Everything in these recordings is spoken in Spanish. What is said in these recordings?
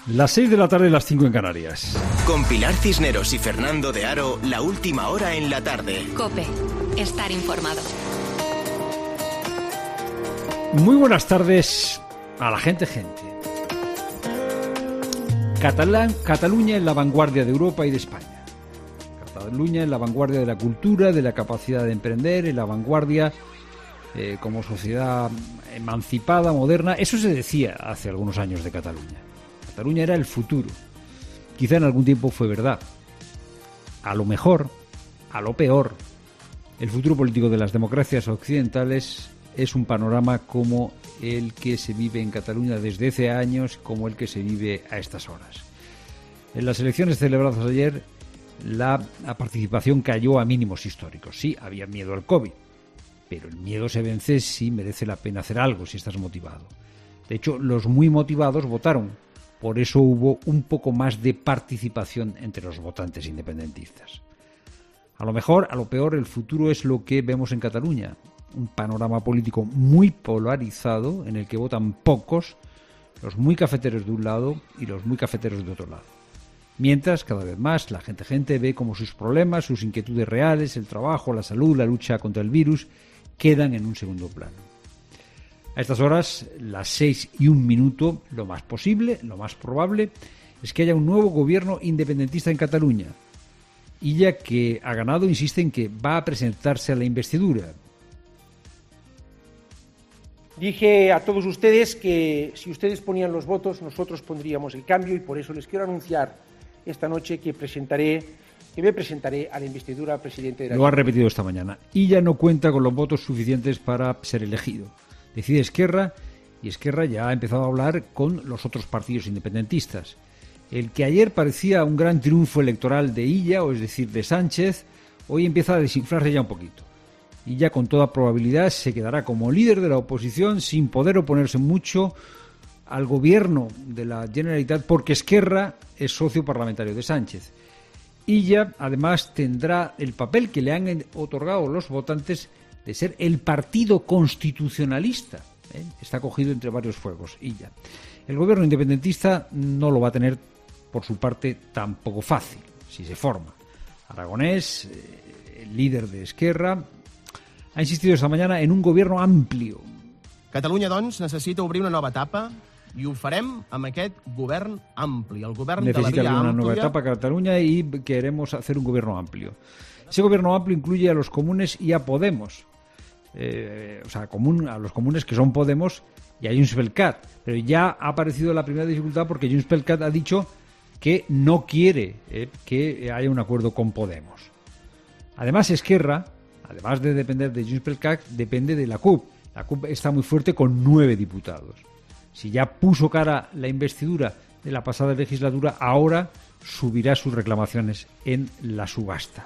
Las 6 de la tarde, las 5 en Canarias. Con Pilar Cisneros y Fernando de Aro, la última hora en la tarde. COPE. Estar informado. Muy buenas tardes a la gente. Cataluña en la vanguardia de Europa y de España. Cataluña en la vanguardia de la cultura, de la capacidad de emprender, en la vanguardia como sociedad emancipada, moderna. Eso se decía hace algunos años de Cataluña. Cataluña era el futuro. Quizá en algún tiempo fue verdad. A lo mejor, a lo peor, el futuro político de las democracias occidentales es un panorama como el que se vive en Cataluña desde hace años, como el que se vive a estas horas. En las elecciones celebradas ayer, la participación cayó a mínimos históricos. Sí, había miedo al COVID, pero el miedo se vence si merece la pena hacer algo, si estás motivado. De hecho, los muy motivados votaron. Por eso hubo un poco más de participación entre los votantes independentistas. A lo mejor, a lo peor, el futuro es lo que vemos en Cataluña. Un panorama político muy polarizado en el que votan pocos, los muy cafeteros de un lado y los muy cafeteros de otro lado. Mientras, cada vez más, la gente ve como sus problemas, sus inquietudes reales, el trabajo, la salud, la lucha contra el virus, quedan en un segundo plano. A estas horas, las 6:01, lo más posible, lo más probable, es que haya un nuevo gobierno independentista en Cataluña. Illa, que ha ganado, insiste en que va a presentarse a la investidura. Dije a todos ustedes que si ustedes ponían los votos, nosotros pondríamos el cambio, y por eso les quiero anunciar esta noche que me presentaré a la investidura presidente de la Lo ha repetido esta mañana. Illa no cuenta con los votos suficientes para ser elegido. Decide Esquerra, y Esquerra ya ha empezado a hablar con los otros partidos independentistas. El que ayer parecía un gran triunfo electoral de Illa, o es decir, de Sánchez, hoy empieza a desinflarse ya un poquito. Illa, con toda probabilidad, se quedará como líder de la oposición sin poder oponerse mucho al gobierno de la Generalitat, porque Esquerra es socio parlamentario de Sánchez. Illa, además, tendrá el papel que le han otorgado los votantes de ser el partido constitucionalista. Está cogido entre varios fuegos, Illa. El gobierno independentista no lo va a tener, por su parte, tampoco fácil, si se forma. Aragonés, el líder de Esquerra, ha insistido esta mañana en un gobierno amplio. Catalunya, doncs, necessita obrir una nova etapa i ho farem amb aquest govern ampli, el govern de la via Necesita una nueva àmplia. etapa Cataluña y queremos hacer un gobierno amplio. Ese gobierno amplio incluye a los comunes y a Podemos. A los comunes, que son Podemos, y a Junts pel Cat. Pero ya ha aparecido la primera dificultad porque Junts pel Cat ha dicho que no quiere que haya un acuerdo con Podemos. Además, Esquerra, además de depender de Junts pel Cat, depende de la CUP. La CUP está muy fuerte con 9 diputados. Si ya puso cara la investidura de la pasada legislatura, ahora subirá sus reclamaciones en la subasta.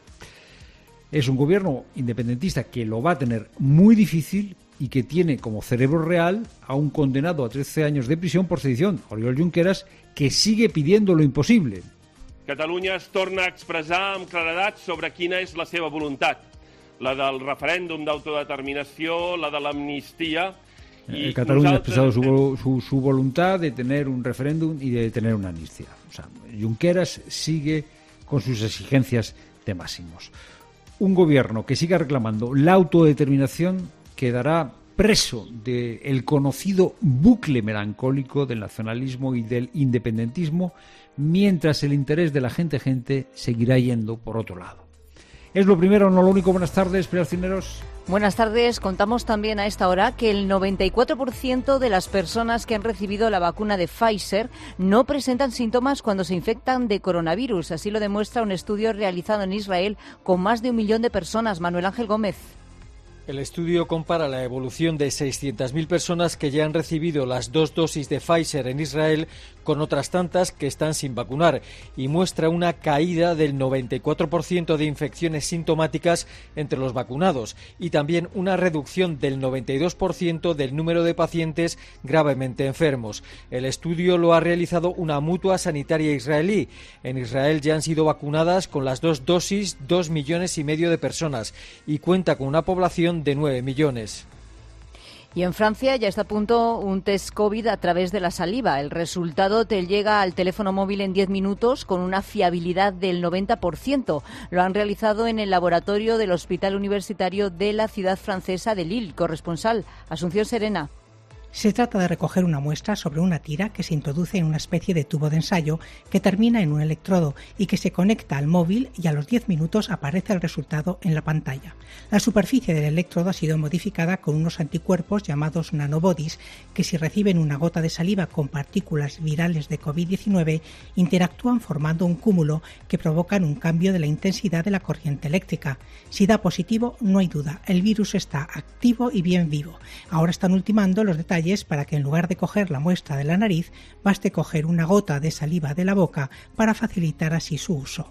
Es un gobierno independentista que lo va a tener muy difícil y que tiene como cerebro real a un condenado a 13 años de prisión por sedición, Oriol Junqueras, que sigue pidiendo lo imposible. Catalunya es torna a expressar amb claredat sobre quina és la seva voluntat, la del referèndum d'autodeterminació, la de l'amnistia. Cataluña ha expresado su voluntad de tener un referéndum y de tener una amnistía. O sea, Junqueras sigue con sus exigencias de máximos. Un gobierno que siga reclamando la autodeterminación quedará preso del conocido bucle melancólico del nacionalismo y del independentismo, mientras el interés de la gente seguirá yendo por otro lado. Es lo primero, no lo único. Buenas tardes, Pilar Cisneros. Buenas tardes. Contamos también a esta hora que el 94% de las personas que han recibido la vacuna de Pfizer no presentan síntomas cuando se infectan de coronavirus. Así lo demuestra un estudio realizado en Israel con más de 1 millón de personas. Manuel Ángel Gómez. El estudio compara la evolución de 600.000 personas que ya han recibido las 2 dosis de Pfizer en Israel con otras tantas que están sin vacunar y muestra una caída del 94% de infecciones sintomáticas entre los vacunados y también una reducción del 92% del número de pacientes gravemente enfermos. El estudio lo ha realizado una mutua sanitaria israelí. En Israel ya han sido vacunadas con las 2 dosis 2,5 millones de personas y cuenta con una población de 9 millones. Y en Francia ya está a punto un test COVID a través de la saliva. El resultado te llega al teléfono móvil en 10 minutos con una fiabilidad del 90%. Lo han realizado en el laboratorio del Hospital Universitario de la ciudad francesa de Lille. Corresponsal, Asunción Serena. Se trata de recoger una muestra sobre una tira que se introduce en una especie de tubo de ensayo que termina en un electrodo y que se conecta al móvil, y a los 10 minutos aparece el resultado en la pantalla. La superficie del electrodo ha sido modificada con unos anticuerpos llamados nanobodies que, si reciben una gota de saliva con partículas virales de COVID-19, interactúan formando un cúmulo que provocan un cambio de la intensidad de la corriente eléctrica. Si da positivo, no hay duda, el virus está activo y bien vivo. Ahora están ultimando los detalles para que, en lugar de coger la muestra de la nariz, baste coger una gota de saliva de la boca para facilitar así su uso.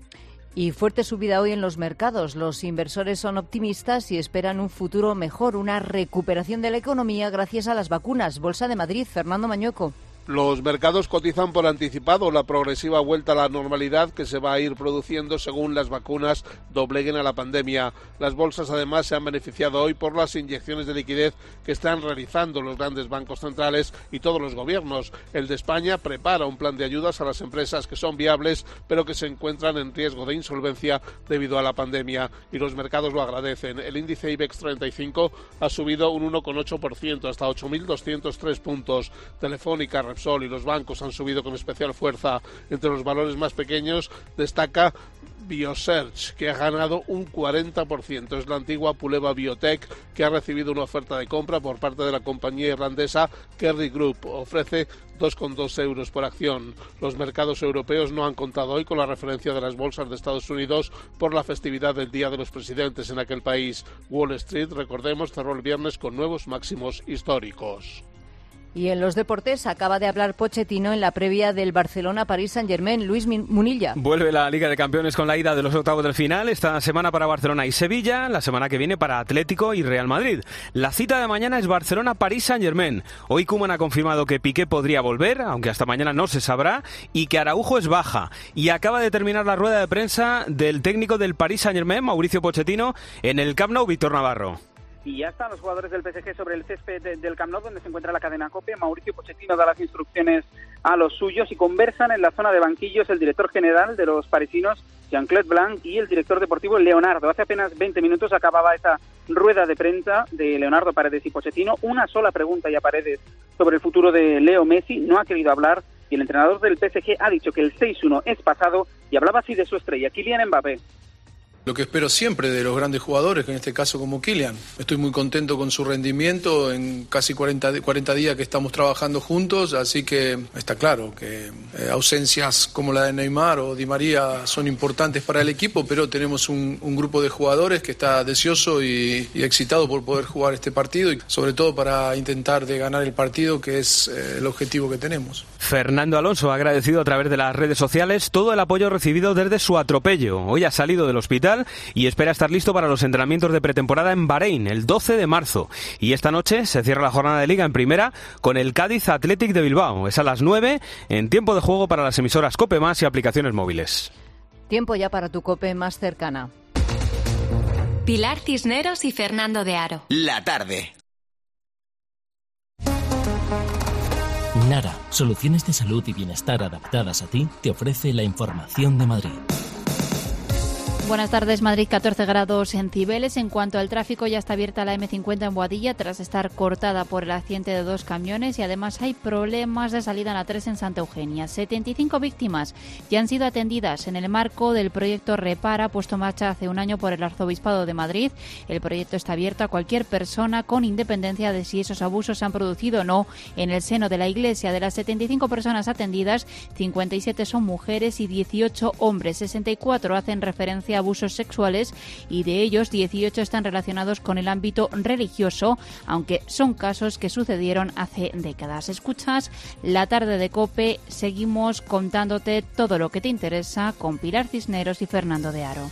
Y fuerte subida hoy en los mercados. Los inversores son optimistas y esperan un futuro mejor, una recuperación de la economía gracias a las vacunas. Bolsa de Madrid, Fernando Mañueco. Los mercados cotizan por anticipado la progresiva vuelta a la normalidad que se va a ir produciendo según las vacunas dobleguen a la pandemia. Las bolsas además se han beneficiado hoy por las inyecciones de liquidez que están realizando los grandes bancos centrales y todos los gobiernos. El de España prepara un plan de ayudas a las empresas que son viables pero que se encuentran en riesgo de insolvencia debido a la pandemia, y los mercados lo agradecen. El índice IBEX 35 ha subido un 1,8% hasta 8.203 puntos. Telefónica, Repsol y los bancos han subido con especial fuerza. Entre los valores más pequeños destaca Biosearch, que ha ganado un 40%. Es la antigua Puleva Biotech, que ha recibido una oferta de compra por parte de la compañía irlandesa Kerry Group. Ofrece 2,2 euros por acción. Los mercados europeos no han contado hoy con la referencia de las bolsas de Estados Unidos por la festividad del Día de los Presidentes en aquel país. Wall Street, recordemos, cerró el viernes con nuevos máximos históricos. Y en los deportes acaba de hablar Pochettino en la previa del Barcelona-París Saint-Germain. Luis Munilla. Vuelve la Liga de Campeones con la ida de los octavos del final. Esta semana para Barcelona y Sevilla, la semana que viene para Atlético y Real Madrid. La cita de mañana es Barcelona-París Saint-Germain. Hoy Koeman ha confirmado que Piqué podría volver, aunque hasta mañana no se sabrá, y que Araujo es baja. Y acaba de terminar la rueda de prensa del técnico del París Saint-Germain, Mauricio Pochettino, en el Camp Nou, Víctor Navarro. Y ya están los jugadores del PSG sobre el césped del Camp Nou, donde se encuentra la cadena COPE. Mauricio Pochettino da las instrucciones a los suyos y conversan en la zona de banquillos el director general de los parisinos, Jean-Claude Blanc, y el director deportivo, Leonardo. Hace apenas 20 minutos acababa esa rueda de prensa de Leonardo, Paredes y Pochettino. Una sola pregunta ya Paredes sobre el futuro de Leo Messi. No ha querido hablar y el entrenador del PSG ha dicho que el 6-1 es pasado y hablaba así de su estrella, Kylian Mbappé. Lo que espero siempre de los grandes jugadores, que en este caso como Kylian. Estoy muy contento con su rendimiento en casi 40 días que estamos trabajando juntos, así que está claro que ausencias como la de Neymar o Di María son importantes para el equipo, pero tenemos un grupo de jugadores que está deseoso y excitado por poder jugar este partido y sobre todo para intentar de ganar el partido, que es el objetivo que tenemos. Fernando Alonso ha agradecido a través de las redes sociales todo el apoyo recibido desde su atropello. Hoy ha salido del hospital y espera estar listo para los entrenamientos de pretemporada en Bahrein el 12 de marzo. Y esta noche se cierra la jornada de Liga en Primera con el Cádiz Athletic de Bilbao. Es a las 9 en tiempo de juego para las emisoras COPE+ y aplicaciones móviles. Tiempo ya para tu COPE más cercana. Pilar Cisneros y Fernando de Aro. La tarde. Nara, soluciones de salud y bienestar adaptadas a ti, te ofrece la información de Madrid. Buenas tardes. Madrid, 14 grados en Cibeles. En cuanto al tráfico, ya está abierta la M50 en Boadilla tras estar cortada por el accidente de 2 camiones y además hay problemas de salida en la 3 en Santa Eugenia. 75 víctimas ya han sido atendidas en el marco del proyecto Repara, puesto en marcha hace un año por el Arzobispado de Madrid. El proyecto está abierto a cualquier persona con independencia de si esos abusos se han producido o no en el seno de la Iglesia. De las 75 personas atendidas, 57 son mujeres y 18 hombres. 64 hacen referencia abusos sexuales y de ellos 18 están relacionados con el ámbito religioso, aunque son casos que sucedieron hace décadas. Escuchas La Tarde de COPE, seguimos contándote todo lo que te interesa con Pilar Cisneros y Fernando de Aro.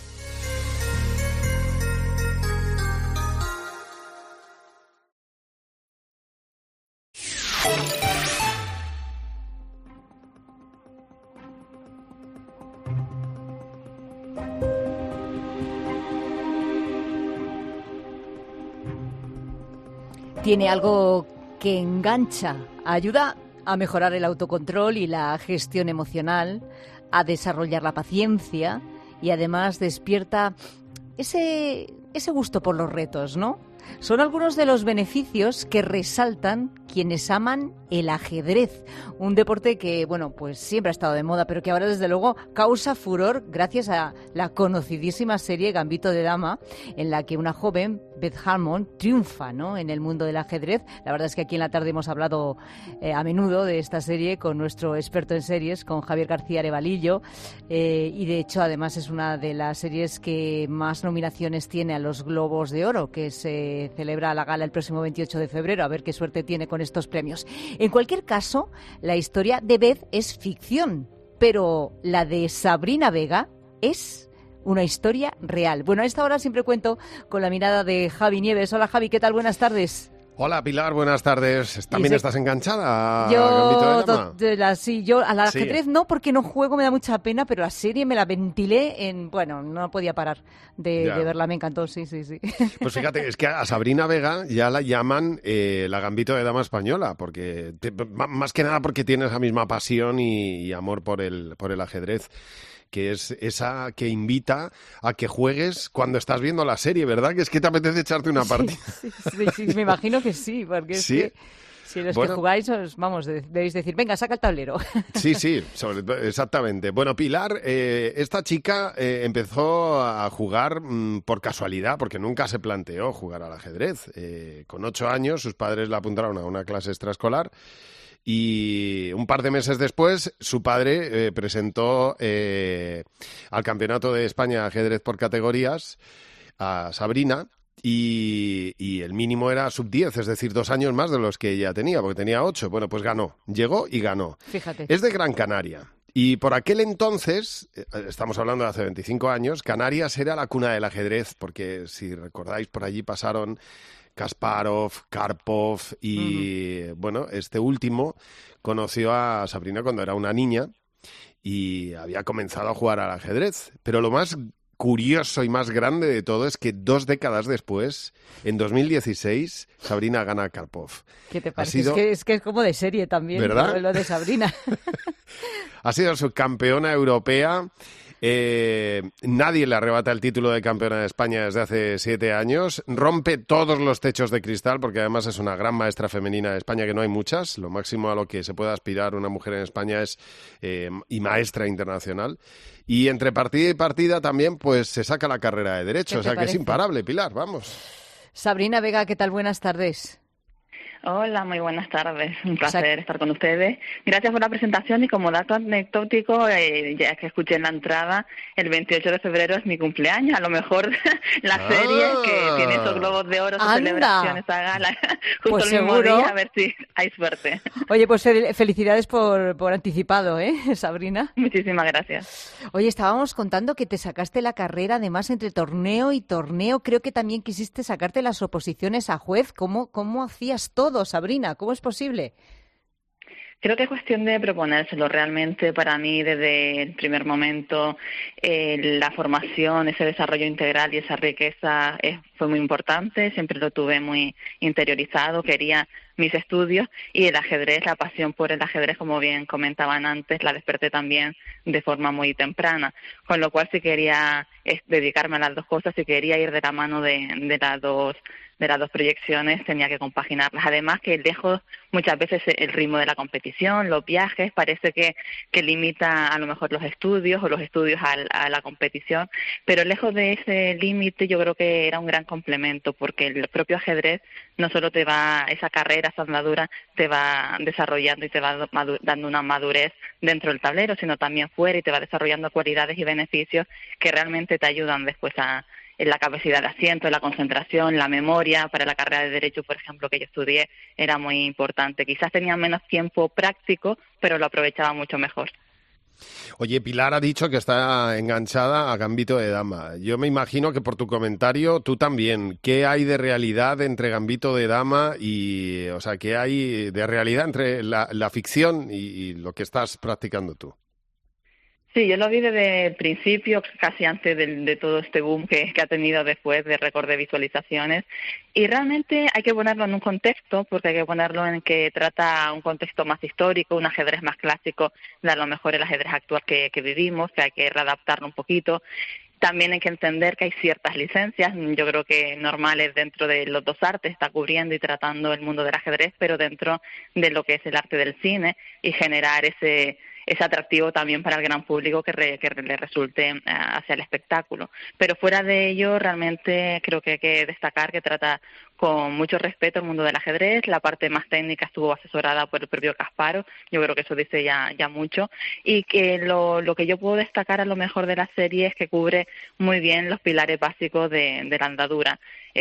Tiene algo que engancha, ayuda a mejorar el autocontrol y la gestión emocional, a desarrollar la paciencia y además despierta ese gusto por los retos, ¿no? Son algunos de los beneficios que resaltan quienes aman el ajedrez, un deporte que, bueno, pues siempre ha estado de moda, pero que ahora desde luego causa furor gracias a la conocidísima serie Gambito de Dama, en la que una joven, Beth Harmon, triunfa, ¿no?, en el mundo del ajedrez. La verdad es que aquí en la tarde hemos hablado a menudo de esta serie con nuestro experto en series, con Javier García Arevalillo, y de hecho además es una de las series que más nominaciones tiene a los Globos de Oro, que se celebra la gala el próximo 28 de febrero, a ver qué suerte tiene con estos premios. En cualquier caso, la historia de Beth es ficción, pero la de Sabrina Vega es una historia real. Bueno, a esta hora siempre cuento con la mirada de Javi Nieves. Hola Javi, ¿qué tal? Buenas tardes. Hola Pilar, buenas tardes. ¿También estás enganchada a Gambito de Dama? Yo al ajedrez no, porque no juego, me da mucha pena, pero la serie me la ventilé bueno, no podía parar de verla, me encantó, sí. Pues fíjate, es que a Sabrina Vega ya la llaman la Gambito de Dama española, porque más que nada porque tiene esa misma pasión y amor por el ajedrez, que es esa que invita a que juegues cuando estás viendo la serie, ¿verdad? Que es que te apetece echarte una partida. Sí, me imagino que sí, porque es que si los que jugáis, debéis decir, venga, saca el tablero. Sí, exactamente. Bueno, Pilar, esta chica empezó a jugar por casualidad, porque nunca se planteó jugar al ajedrez. Con 8 años, sus padres la apuntaron a una clase extraescolar. Y un par de meses después, su padre presentó al Campeonato de España de Ajedrez por categorías a Sabrina y el mínimo era sub-10, es decir, 2 años más de los que ella tenía, porque tenía 8. Bueno, pues ganó, llegó y ganó. Fíjate. Es de Gran Canaria. Y por aquel entonces, estamos hablando de hace 25 años, Canarias era la cuna del ajedrez, porque si recordáis, por allí pasaron Kasparov, Karpov y, bueno, este último conoció a Sabrina cuando era una niña y había comenzado a jugar al ajedrez. Pero lo más curioso y más grande de todo es que 2 décadas después, en 2016, Sabrina gana a Karpov. ¿Qué te parece? Es que es como de serie también, ¿verdad? Lo de Sabrina. Ha sido subcampeona europea. Nadie le arrebata el título de campeona de España desde hace 7 años. Rompe todos los techos de cristal, porque además es una gran maestra femenina de España, que no hay muchas. Lo máximo a lo que se puede aspirar una mujer en España es y maestra internacional. Y entre partida y partida también pues se saca la carrera de Derecho. O sea que es imparable, Pilar, vamos. Sabrina Vega, ¿qué tal? Buenas tardes. Hola, muy buenas tardes. Un placer estar con ustedes. Gracias por la presentación y como dato anecdótico, ya que escuché en la entrada, el 28 de febrero es mi cumpleaños. A lo mejor la serie que tiene esos Globos de Oro, su celebración, esa gala, justo pues el mismo seguro. día, a ver si hay suerte. Oye, pues felicidades por anticipado, Sabrina? Muchísimas gracias. Oye, estábamos contando que te sacaste la carrera, además, entre torneo y torneo. Creo que también quisiste sacarte las oposiciones a juez. ¿Cómo hacías todo, Sabrina? ¿Cómo es posible? Creo que es cuestión de proponérselo. Realmente para mí desde el primer momento la formación, ese desarrollo integral y esa riqueza fue muy importante. Siempre lo tuve muy interiorizado, quería mis estudios y el ajedrez, la pasión por el ajedrez, como bien comentaban antes, la desperté también de forma muy temprana. Con lo cual si quería dedicarme a las dos cosas, si quería ir de la mano de las dos proyecciones, tenía que compaginarlas. Además que lejos muchas veces el ritmo de la competición, los viajes, parece que limita a lo mejor los estudios o los estudios a la competición, pero lejos de ese límite yo creo que era un gran complemento, porque el propio ajedrez no solo esa carrera, esa andadura, te va desarrollando y te va dando una madurez dentro del tablero, sino también fuera, y te va desarrollando cualidades y beneficios que realmente te ayudan después en la capacidad de asiento, la concentración, la memoria. Para la carrera de Derecho, por ejemplo, que yo estudié, era muy importante. Quizás tenía menos tiempo práctico, pero lo aprovechaba mucho mejor. Oye, Pilar ha dicho que está enganchada a Gambito de Dama. Yo me imagino que por tu comentario, tú también. ¿Qué hay de realidad entre Gambito de Dama y, o sea, qué hay de realidad entre la ficción y lo que estás practicando tú? Sí, yo lo vi desde el principio, casi antes de todo este boom que ha tenido después de récord de visualizaciones. Y realmente hay que ponerlo en un contexto, porque hay que ponerlo en que trata un contexto más histórico, un ajedrez más clásico, de a lo mejor el ajedrez actual que vivimos, que hay que readaptarlo un poquito. También hay que entender que hay ciertas licencias, yo creo que normales dentro de los dos artes, está cubriendo y tratando el mundo del ajedrez, pero dentro de lo que es el arte del cine, y generar ese atractivo también para el gran público que le resulte hacia el espectáculo. Pero fuera de ello, realmente creo que hay que destacar que trata con mucho respeto el mundo del ajedrez. La parte más técnica estuvo asesorada por el propio Kasparov, yo creo que eso dice ya mucho, y que lo que yo puedo destacar a lo mejor de la serie es que cubre muy bien los pilares básicos de la andadura.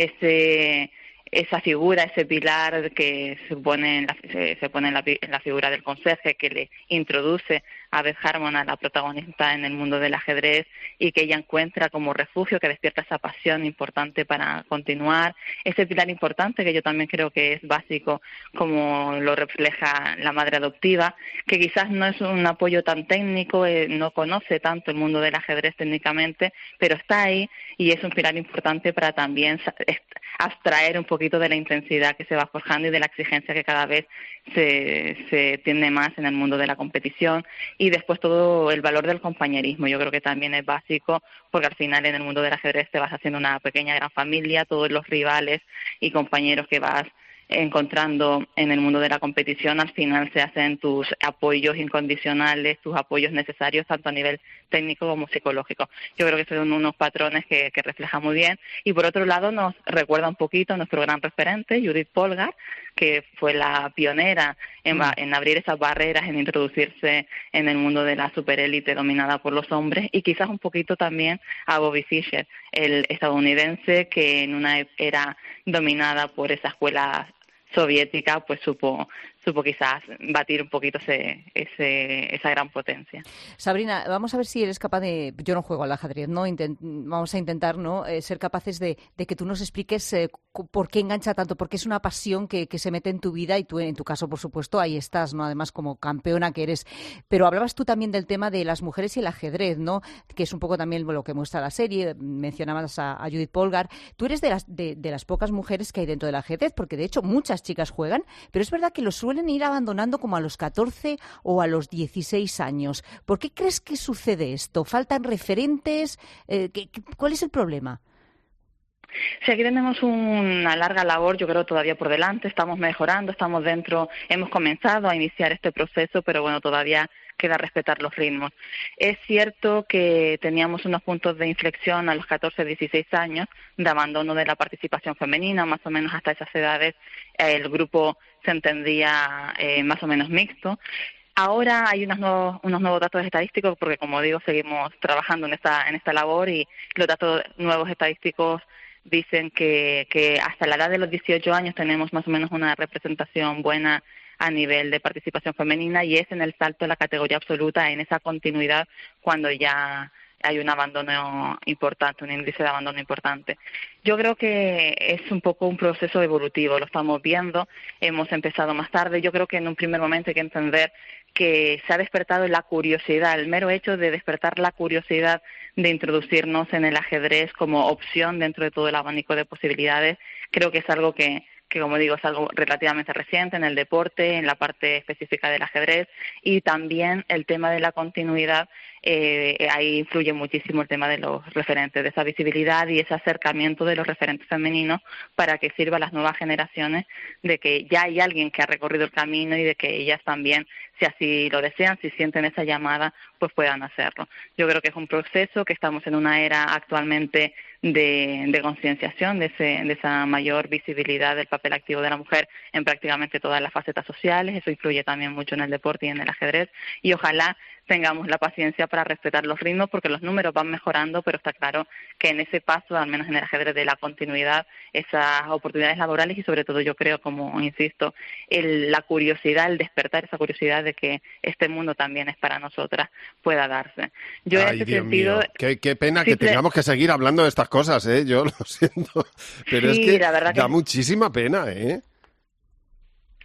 Esa figura, ese pilar que se pone en la figura del conserje, que le introduce a Beth Harmon, a la protagonista en el mundo del ajedrez, y que ella encuentra como refugio, que despierta esa pasión importante para continuar. Ese pilar importante que yo también creo que es básico, como lo refleja la madre adoptiva, que quizás no es un apoyo tan técnico, no conoce tanto el mundo del ajedrez técnicamente, pero está ahí y es un pilar importante para también abstraer un poquito de la intensidad que se va forjando y de la exigencia que cada vez se tiende más en el mundo de la competición. Y después todo el valor del compañerismo, yo creo que también es básico, porque al final en el mundo del ajedrez te vas haciendo una pequeña gran familia, todos los rivales y compañeros que vas encontrando en el mundo de la competición al final se hacen tus apoyos incondicionales, tus apoyos necesarios tanto a nivel técnico como psicológico. Yo creo que son unos patrones que refleja muy bien, y por otro lado nos recuerda un poquito a nuestro gran referente Judith Polgar, que fue la pionera en abrir esas barreras, en introducirse en el mundo de la superélite dominada por los hombres, y quizás un poquito también a Bobby Fischer, el estadounidense que en una era dominada por esa escuela soviética, pues supo quizás batir un poquito esa gran potencia. Sabrina, vamos a ver si eres capaz de... Yo no juego al ajedrez, ¿no? Vamos a intentar, ¿no? Ser capaces de que tú nos expliques por qué engancha tanto, porque es una pasión que se mete en tu vida, y tú, en tu caso, por supuesto, ahí estás, ¿no? Además, como campeona que eres. Pero hablabas tú también del tema de las mujeres y el ajedrez, ¿no? Que es un poco también lo que muestra la serie. Mencionabas a Judith Polgar. Tú eres de las pocas mujeres que hay dentro del ajedrez, porque de hecho muchas chicas juegan, pero es verdad que lo suelen ir abandonando como a los 14 o a los 16 años. ¿Por qué crees que sucede esto? ¿Faltan referentes? ¿Cuál es el problema? Sí, aquí tenemos una larga labor, yo creo, todavía por delante. Estamos mejorando, estamos dentro, hemos comenzado a iniciar este proceso, pero bueno, todavía queda respetar los ritmos. Es cierto que teníamos unos puntos de inflexión a los 14-16 años de abandono de la participación femenina, más o menos hasta esas edades el grupo se entendía más o menos mixto. Ahora hay unos nuevos datos estadísticos, porque como digo, seguimos trabajando en esta labor, y los datos nuevos estadísticos dicen que hasta la edad de los 18 años tenemos más o menos una representación buena a nivel de participación femenina, y es en el salto de la categoría absoluta, en esa continuidad, cuando ya hay un abandono importante, un índice de abandono importante. Yo creo que es un poco un proceso evolutivo, lo estamos viendo, hemos empezado más tarde. Yo creo que en un primer momento hay que entender que se ha despertado la curiosidad, el mero hecho de despertar la curiosidad de introducirnos en el ajedrez como opción dentro de todo el abanico de posibilidades. Creo que es algo que como digo, es algo relativamente reciente en el deporte, en la parte específica del ajedrez, y también el tema de la continuidad, ahí influye muchísimo el tema de los referentes, de esa visibilidad y ese acercamiento de los referentes femeninos para que sirva a las nuevas generaciones de que ya hay alguien que ha recorrido el camino y de que ellas también, si así lo desean, si sienten esa llamada, pues puedan hacerlo. Yo creo que es un proceso, que estamos en una era actualmente de concienciación, de esa mayor visibilidad del papel activo de la mujer en prácticamente todas las facetas sociales. Eso influye también mucho en el deporte y en el ajedrez, y ojalá tengamos la paciencia para respetar los ritmos, porque los números van mejorando, pero está claro que en ese paso, al menos en el ajedrez, de la continuidad, esas oportunidades laborales y sobre todo, yo creo, como insisto, la curiosidad, el despertar esa curiosidad de que este mundo también es para nosotras, pueda darse. Yo en ese Dios sentido... mío. Qué pena que tengamos que seguir hablando de estas cosas, ¿eh? Yo lo siento, pero sí, es que da muchísima pena, ¿eh?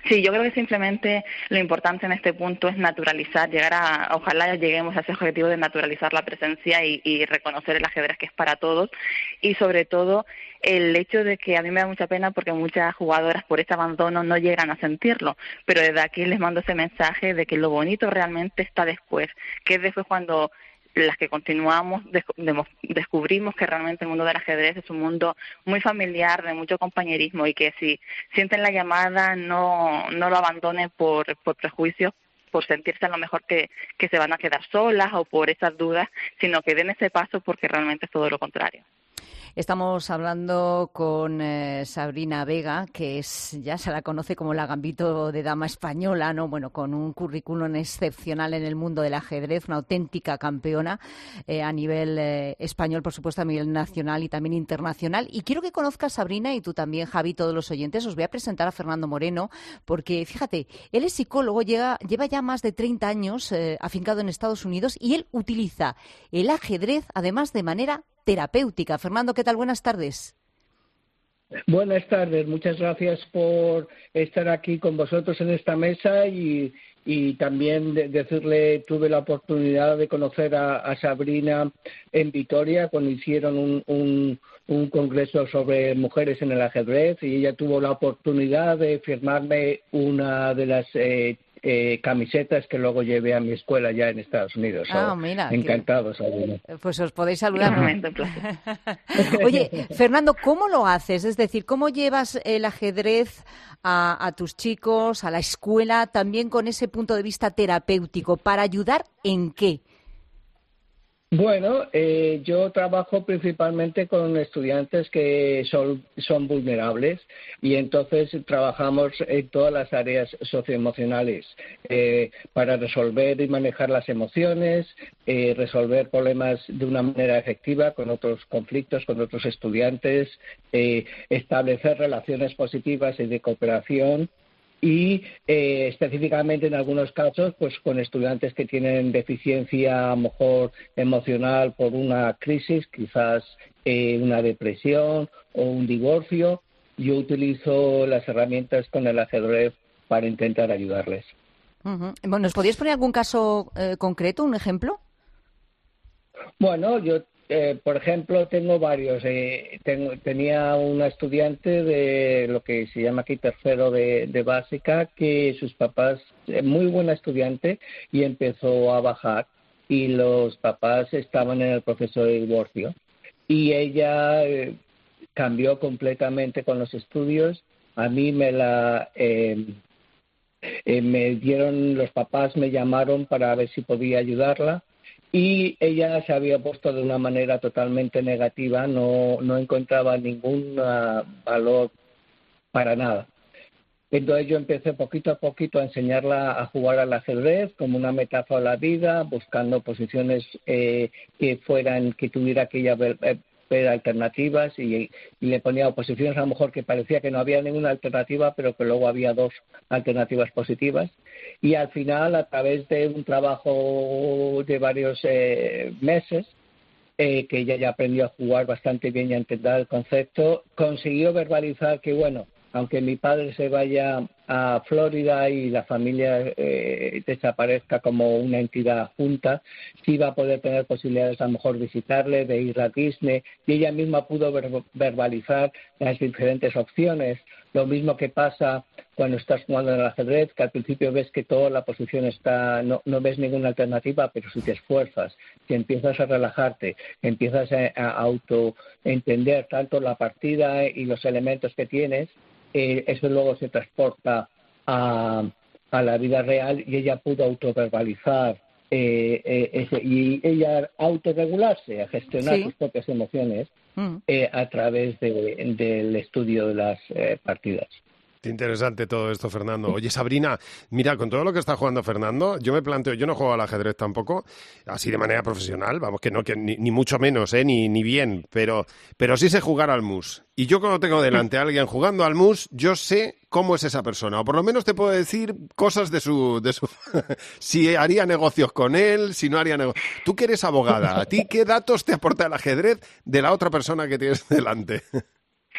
Sí, yo creo que simplemente lo importante en este punto es naturalizar, ojalá lleguemos a ese objetivo de naturalizar la presencia y reconocer el ajedrez que es para todos, y sobre todo el hecho de que a mí me da mucha pena porque muchas jugadoras por este abandono no llegan a sentirlo, pero desde aquí les mando ese mensaje de que lo bonito realmente está después, que es después cuando las que continuamos descubrimos que realmente el mundo del ajedrez es un mundo muy familiar, de mucho compañerismo, y que si sienten la llamada no lo abandonen por prejuicios, por sentirse a lo mejor que se van a quedar solas o por esas dudas, sino que den ese paso porque realmente es todo lo contrario. Estamos hablando con Sabrina Vega, que ya se la conoce como la Gambito de Dama española, ¿no? Bueno, con un currículum excepcional en el mundo del ajedrez, una auténtica campeona a nivel español, por supuesto, a nivel nacional y también internacional. Y quiero que conozcas, Sabrina, y tú también, Javi, todos los oyentes. Os voy a presentar a Fernando Moreno, porque, fíjate, él es psicólogo, lleva ya más de 30 años afincado en Estados Unidos, y él utiliza el ajedrez, además, de manera terapéutica. Fernando, ¿qué tal? Buenas tardes. Buenas tardes, muchas gracias por estar aquí con vosotros en esta mesa y también decirle, tuve la oportunidad de conocer a Sabrina en Vitoria cuando hicieron un congreso sobre mujeres en el ajedrez, y ella tuvo la oportunidad de firmarme una de las camisetas que luego llevé a mi escuela ya en Estados Unidos. Mira, encantado, Sabrina. Pues os podéis saludar. Oye, Fernando, ¿cómo lo haces? Es decir, ¿cómo llevas el ajedrez a tus chicos, a la escuela, también con ese punto de vista terapéutico? ¿Para ayudar en qué? Bueno, yo trabajo principalmente con estudiantes que son vulnerables, y entonces trabajamos en todas las áreas socioemocionales para resolver y manejar las emociones, resolver problemas de una manera efectiva con otros conflictos, con otros estudiantes, establecer relaciones positivas y de cooperación. Y específicamente en algunos casos pues con estudiantes que tienen deficiencia a lo mejor emocional por una crisis, quizás una depresión o un divorcio, yo utilizo las herramientas con el ajedrez para intentar ayudarles. Uh-huh. Bueno, ¿nos podrías poner algún caso concreto, un ejemplo? Bueno, yo por ejemplo, tengo varios. Tenía una estudiante de lo que se llama aquí tercero de básica, que sus papás, muy buena estudiante, y empezó a bajar, y los papás estaban en el proceso de divorcio. Y ella cambió completamente con los estudios. A mí los papás me llamaron para ver si podía ayudarla. Y ella se había puesto de una manera totalmente negativa, no encontraba ningún valor para nada. Entonces yo empecé poquito a poquito a enseñarla a jugar al ajedrez como una metáfora a la vida, buscando posiciones que tuviera que ella ver alternativas, y le ponía oposiciones a lo mejor que parecía que no había ninguna alternativa, pero que luego había dos alternativas positivas. Y al final, a través de un trabajo de varios meses, que ella ya aprendió a jugar bastante bien y a entender el concepto, consiguió verbalizar que, bueno, aunque mi padre se vaya a Florida y la familia desaparezca como una entidad junta, sí va a poder tener posibilidades a lo mejor visitarle, de ir a Disney, y ella misma pudo verbalizar las diferentes opciones. Lo mismo que pasa cuando estás jugando en el ajedrez, que al principio ves que toda la posición está, no ves ninguna alternativa, pero si te esfuerzas, si empiezas a relajarte, empiezas a autoentender tanto la partida y los elementos que tienes, eso luego se transporta a la vida real, y ella pudo autoverbalizar y ella autorregularse, a gestionar sus propias emociones a través del estudio de las partidas. Interesante todo esto, Fernando. Oye, Sabrina, mira, con todo lo que está jugando Fernando, yo me planteo, yo no juego al ajedrez tampoco, así de manera profesional, vamos, que ni mucho menos, ni bien, pero sí sé jugar al mus. Y yo cuando tengo delante a alguien jugando al mus, yo sé cómo es esa persona, o por lo menos te puedo decir cosas de su si haría negocios con él, si no haría negocios. Tú que eres abogada, ¿a ti qué datos te aporta el ajedrez de la otra persona que tienes delante?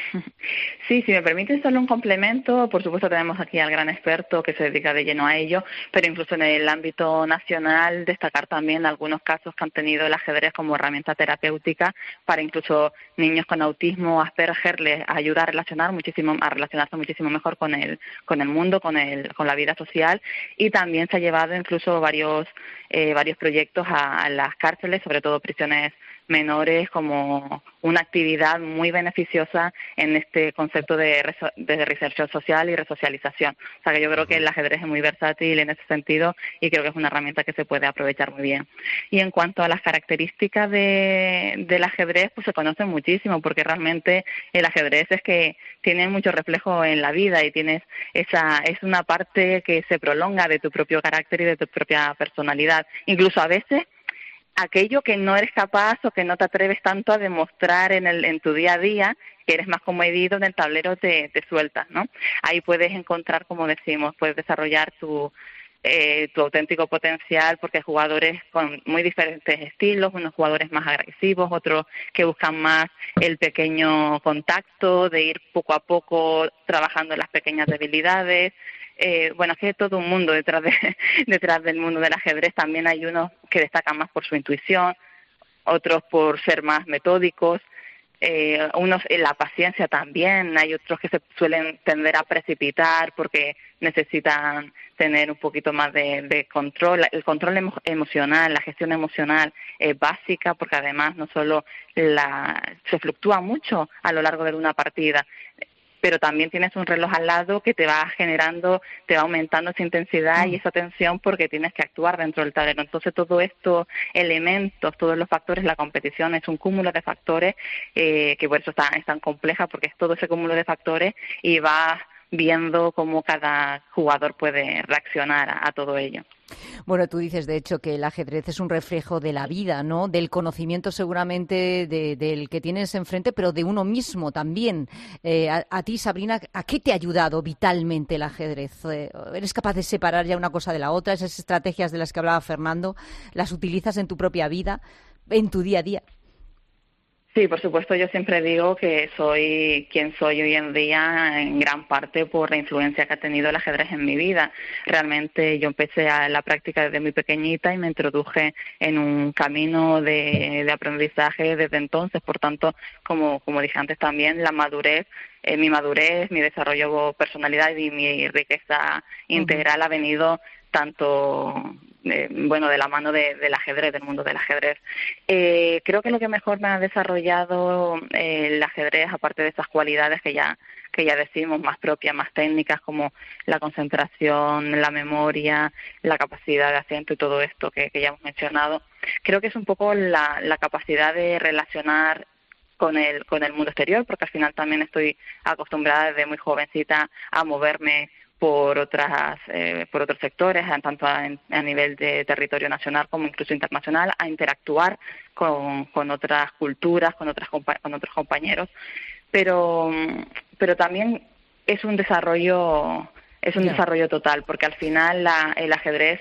Sí, si me permiten solo un complemento, por supuesto tenemos aquí al gran experto que se dedica de lleno a ello, pero incluso en el ámbito nacional destacar también algunos casos que han tenido el ajedrez como herramienta terapéutica para incluso niños con autismo, Asperger, les ayuda a relacionarse muchísimo mejor con el mundo, con la vida social, y también se ha llevado incluso varios proyectos a las cárceles, sobre todo prisiones menores, como una actividad muy beneficiosa en este concepto de reinserción social y resocialización. O sea que yo creo que el ajedrez es muy versátil en ese sentido y creo que es una herramienta que se puede aprovechar muy bien. Y en cuanto a las características del ajedrez, pues se conocen muchísimo, porque realmente el ajedrez es que tiene mucho reflejo en la vida y es una parte que se prolonga de tu propio carácter y de tu propia personalidad. Incluso a veces aquello que no eres capaz o que no te atreves tanto a demostrar en tu día a día, que eres más comedido, en el tablero te sueltas, ¿no? Ahí puedes encontrar, como decimos, puedes desarrollar tu auténtico potencial, porque hay jugadores con muy diferentes estilos, unos jugadores más agresivos, otros que buscan más el pequeño contacto, de ir poco a poco trabajando en las pequeñas debilidades. Bueno, es que hay todo un mundo detrás del mundo del ajedrez. También hay unos que destacan más por su intuición, otros por ser más metódicos, unos en la paciencia también. Hay otros que se suelen tender a precipitar porque necesitan tener un poquito más de control. El control emocional, la gestión emocional es básica, porque además no solo se fluctúa mucho a lo largo de una partida, pero también tienes un reloj al lado que te va aumentando esa intensidad y esa tensión porque tienes que actuar dentro del tablero. Entonces, todos estos elementos, todos los factores, la competición es un cúmulo de factores que por eso es tan compleja, porque es todo ese cúmulo de factores y vas viendo cómo cada jugador puede reaccionar a todo ello. Bueno, tú dices, de hecho, que el ajedrez es un reflejo de la vida, ¿no? Del conocimiento seguramente del que tienes enfrente, pero de uno mismo también. A ti, Sabrina, ¿a qué te ha ayudado vitalmente el ajedrez? ¿Eres capaz de separar ya una cosa de la otra? Esas estrategias de las que hablaba Fernando, ¿las utilizas en tu propia vida, en tu día a día? Sí, por supuesto, yo siempre digo que soy quien soy hoy en día en gran parte por la influencia que ha tenido el ajedrez en mi vida. Realmente yo empecé a la práctica desde muy pequeñita y me introduje en un camino de aprendizaje desde entonces. Por tanto, como dije antes también, mi madurez, mi desarrollo personalidad y mi riqueza integral ha venido tanto de la mano del ajedrez, del mundo del ajedrez. Creo que lo que mejor me ha desarrollado el ajedrez, aparte de esas cualidades que ya decimos, más propias, más técnicas, como la concentración, la memoria, la capacidad de asiento y todo esto que ya hemos mencionado, creo que es un poco la capacidad de relacionar con el mundo exterior, porque al final también estoy acostumbrada desde muy jovencita a moverme por otros sectores, tanto a nivel de territorio nacional como incluso internacional, a interactuar con otras culturas, con otros compañeros, pero también es un desarrollo total, porque al final el ajedrez,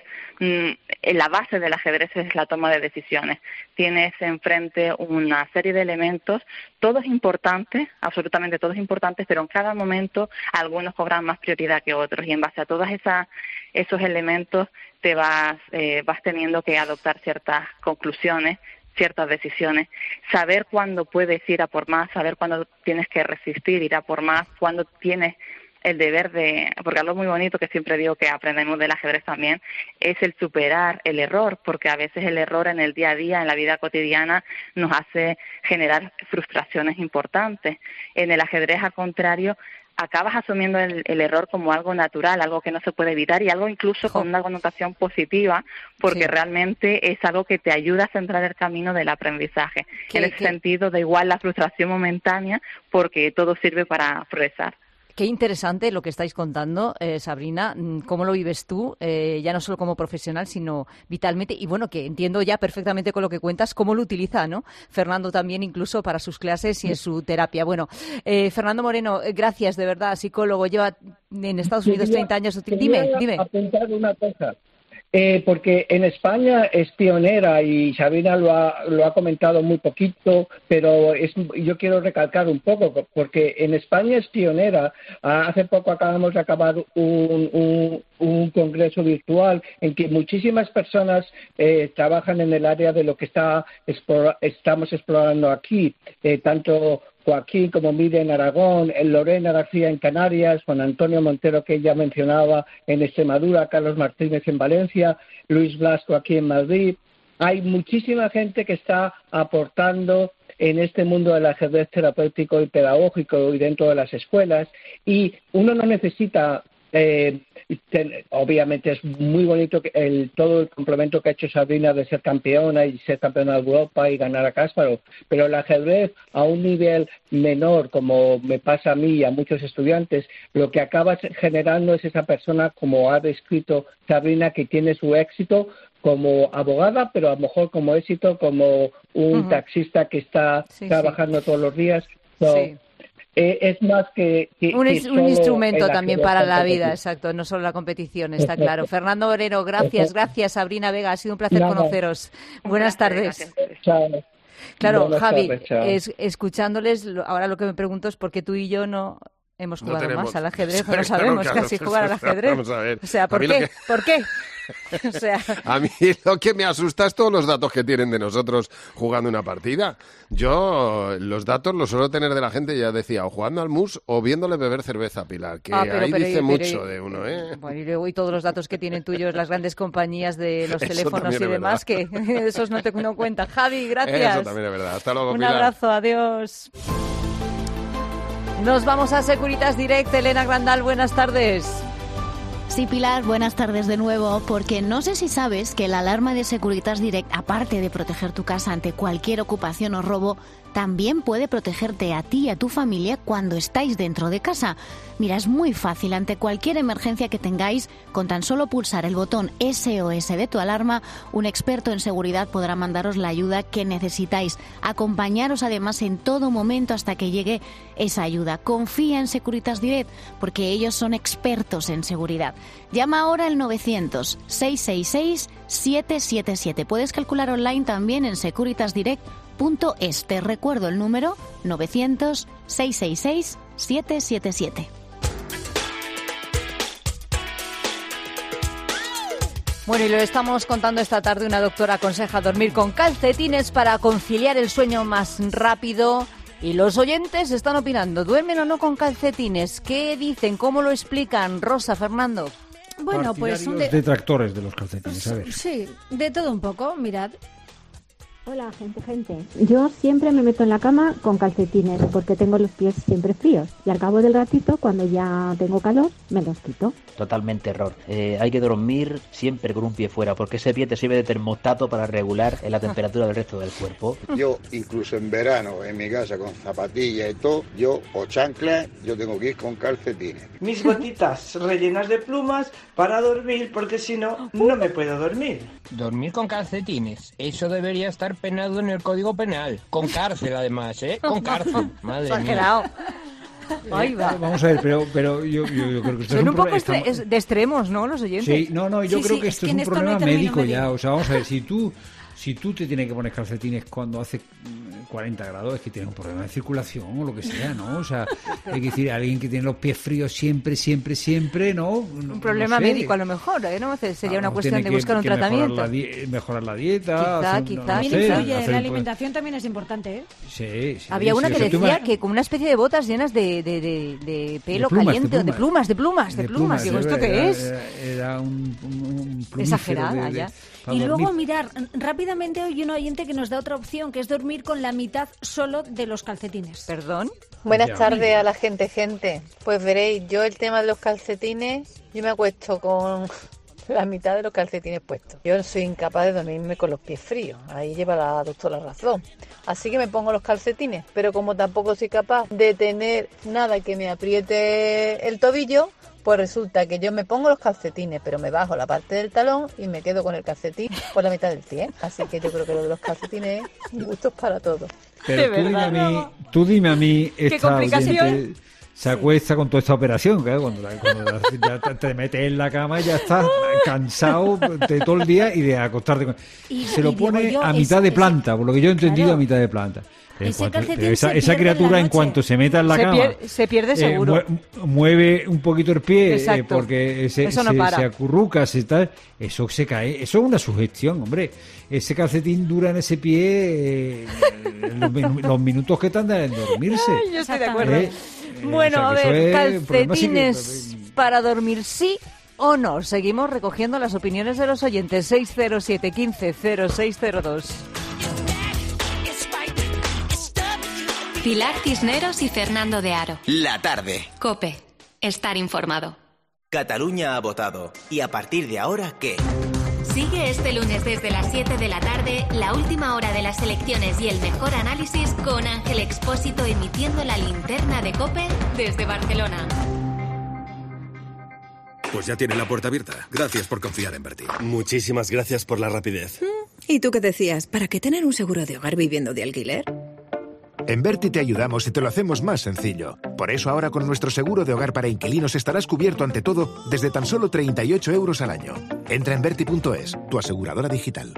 la base del ajedrez es la toma de decisiones. Tienes enfrente una serie de elementos, todos importantes, absolutamente todos importantes, pero en cada momento algunos cobran más prioridad que otros, y en base a todos esos elementos te vas teniendo que adoptar ciertas conclusiones, ciertas decisiones, saber cuándo puedes ir a por más, saber cuándo tienes que resistir, ir a por más, cuándo tienes el deber porque algo muy bonito que siempre digo que aprendemos del ajedrez también, es el superar el error, porque a veces el error en el día a día, en la vida cotidiana, nos hace generar frustraciones importantes. En el ajedrez, al contrario, acabas asumiendo el error como algo natural, algo que no se puede evitar y algo incluso con una connotación positiva, porque realmente es algo que te ayuda a centrar el camino del aprendizaje. En ese sentido, da igual la frustración momentánea, porque todo sirve para progresar. Qué interesante lo que estáis contando, Sabrina. ¿Cómo lo vives tú? Ya no solo como profesional, sino vitalmente. Y bueno, que entiendo ya perfectamente con lo que cuentas cómo lo utiliza, ¿no? Fernando también, incluso para sus clases y en su terapia. Bueno, Fernando Moreno, gracias, de verdad, psicólogo. Lleva en Estados Unidos 30 años. Dime. Apuntar una cosa. Porque en España es pionera y Sabrina lo ha comentado muy poquito, pero yo quiero recalcar un poco, porque en España es pionera. Hace poco acabamos de acabar un congreso virtual en que muchísimas personas trabajan en el área de lo que estamos explorando aquí, tanto Joaquín como Miriam en Aragón, Lorena García en Canarias, Juan Antonio Montero, que ella mencionaba, en Extremadura, Carlos Martínez en Valencia, Luis Blasco aquí en Madrid. Hay muchísima gente que está aportando en este mundo del ajedrez terapéutico y pedagógico y dentro de las escuelas, y uno no necesita... obviamente es muy bonito todo el complemento que ha hecho Sabrina de ser campeona y ser campeona de Europa y ganar a Kasparov, pero el ajedrez a un nivel menor, como me pasa a mí y a muchos estudiantes, lo que acaba generando es esa persona, como ha descrito Sabrina, que tiene su éxito como abogada, pero a lo mejor como éxito como un taxista que está trabajando todos los días. Es más que un instrumento también para la vida, exacto, no solo la competición, está claro. Fernando Obrero, gracias, Sabrina Vega, ha sido un placer conoceros. Buenas tardes. Claro, buenas Javi, tardes, escuchándoles, ahora lo que me pregunto es por qué tú y yo no hemos jugado más al ajedrez, no sabemos casi jugar al ajedrez. Vamos a ver. O sea, ¿por qué? ¿Por qué? O sea... A mí lo que me asusta es todos los datos que tienen de nosotros jugando una partida. Yo los datos los suelo tener de la gente, ya decía, o jugando al mus o viéndole beber cerveza a Pilar, que ahí dice mucho de uno, ¿eh? Bueno, y luego y todos los datos que tienen tuyos las grandes compañías de los teléfonos y demás, que esos no te cuentan. Javi, gracias. Eso también es verdad. Hasta luego, Pilar. Un abrazo, adiós. Nos vamos a Securitas Direct. Elena Grandal, buenas tardes. Sí, Pilar, buenas tardes de nuevo, porque no sé si sabes que la alarma de Securitas Direct, aparte de proteger tu casa ante cualquier ocupación o robo, también puede protegerte a ti y a tu familia cuando estáis dentro de casa. Mira, es muy fácil. Ante cualquier emergencia que tengáis, con tan solo pulsar el botón SOS de tu alarma, un experto en seguridad podrá mandaros la ayuda que necesitáis. Acompañaros además en todo momento hasta que llegue esa ayuda. Confía en Securitas Direct, porque ellos son expertos en seguridad. Llama ahora al 900-666-777. Puedes calcular online también en securitasdirect.es. Te recuerdo el número 900-666-777. Bueno, y lo estamos contando esta tarde. Una doctora aconseja dormir con calcetines para conciliar el sueño más rápido. Y los oyentes están opinando, ¿duermen o no con calcetines? ¿Qué dicen? ¿Cómo lo explican? Rosa, Fernando. Bueno, pues son detractores de los calcetines, a ver. Sí, de todo un poco, mirad. Hola, gente. Yo siempre me meto en la cama con calcetines porque tengo los pies siempre fríos y al cabo del ratito, cuando ya tengo calor, me los quito. Totalmente error. Hay que dormir siempre con un pie fuera porque ese pie te sirve de termostato para regular la temperatura del resto del cuerpo. Yo, incluso en verano, en mi casa con zapatillas y todo, o chanclas, yo tengo que ir con calcetines. Mis botitas rellenas de plumas para dormir porque si no, no me puedo dormir. Dormir con calcetines, eso debería estar penado en el Código Penal, con cárcel además, con cárcel. Madre mía. Ahí va. Vamos a ver, pero yo creo que esto son es un poco de extremos, ¿no? Los oyentes. Sí, yo creo que esto es un problema médico medio. ya. O sea, vamos a ver, si tú te tienes que poner calcetines cuando hace 40 grados, es que tienes un problema de circulación o lo que sea, ¿no? O sea, hay que decir, alguien que tiene los pies fríos siempre, ¿no? Un problema médico a lo mejor, ¿no? Sería una cuestión de buscar un tratamiento. Mejorar la dieta. Quizá. También influye, la alimentación también es importante, ¿eh? Sí. Había una que decía que como una especie de botas llenas de pelo caliente, de plumas. Digo, ¿esto qué es? Era un plumífero exagerada ya. Y luego mirar, rápidamente hay un oyente que nos da otra opción, que es dormir con la mitad solo de los calcetines. ¿Perdón? Buenas tardes a la gente. Pues veréis, yo el tema de los calcetines, yo me acuesto con la mitad de los calcetines puestos. Yo soy incapaz de dormirme con los pies fríos, ahí lleva la doctora razón. Así que me pongo los calcetines, pero como tampoco soy capaz de tener nada que me apriete el tobillo, pues resulta que yo me pongo los calcetines, pero me bajo la parte del talón y me quedo con el calcetín por la mitad del pie. Así que yo creo que lo de los calcetines, gustos para todos. Pero tú dime a mí, ¿Qué complicación? se acuesta con toda esta operación, claro, cuando ya te metes en la cama y ya estás cansado de todo el día y de acostarte. Se lo pone a mitad de planta, por lo que yo he entendido, a mitad de planta. Esa criatura, en cuanto se meta en la cama, se pierde seguro. Mueve un poquito el pie, porque se acurruca, eso se cae. Eso es una sugestión, hombre. Ese calcetín dura en ese pie los minutos que tardan en dormirse. Yo estoy de acuerdo. Bueno, a ver, calcetines para dormir, ¿sí o no? Seguimos recogiendo las opiniones de los oyentes. 607 15 0602. Pilar Cisneros y Fernando de Aro. La tarde. COPE. Estar informado. Cataluña ha votado. ¿Y a partir de ahora qué? Sigue este lunes desde las 7 de la tarde la última hora de las elecciones y el mejor análisis con Ángel Expósito emitiendo la linterna de COPE desde Barcelona. Pues ya tiene la puerta abierta. Gracias por confiar en Berti. Muchísimas gracias por la rapidez. ¿Y tú qué decías? ¿Para qué tener un seguro de hogar viviendo de alquiler? En Berti te ayudamos y te lo hacemos más sencillo. Por eso ahora con nuestro seguro de hogar para inquilinos estarás cubierto ante todo desde tan solo 38 euros al año. Entra en Berti.es, tu aseguradora digital.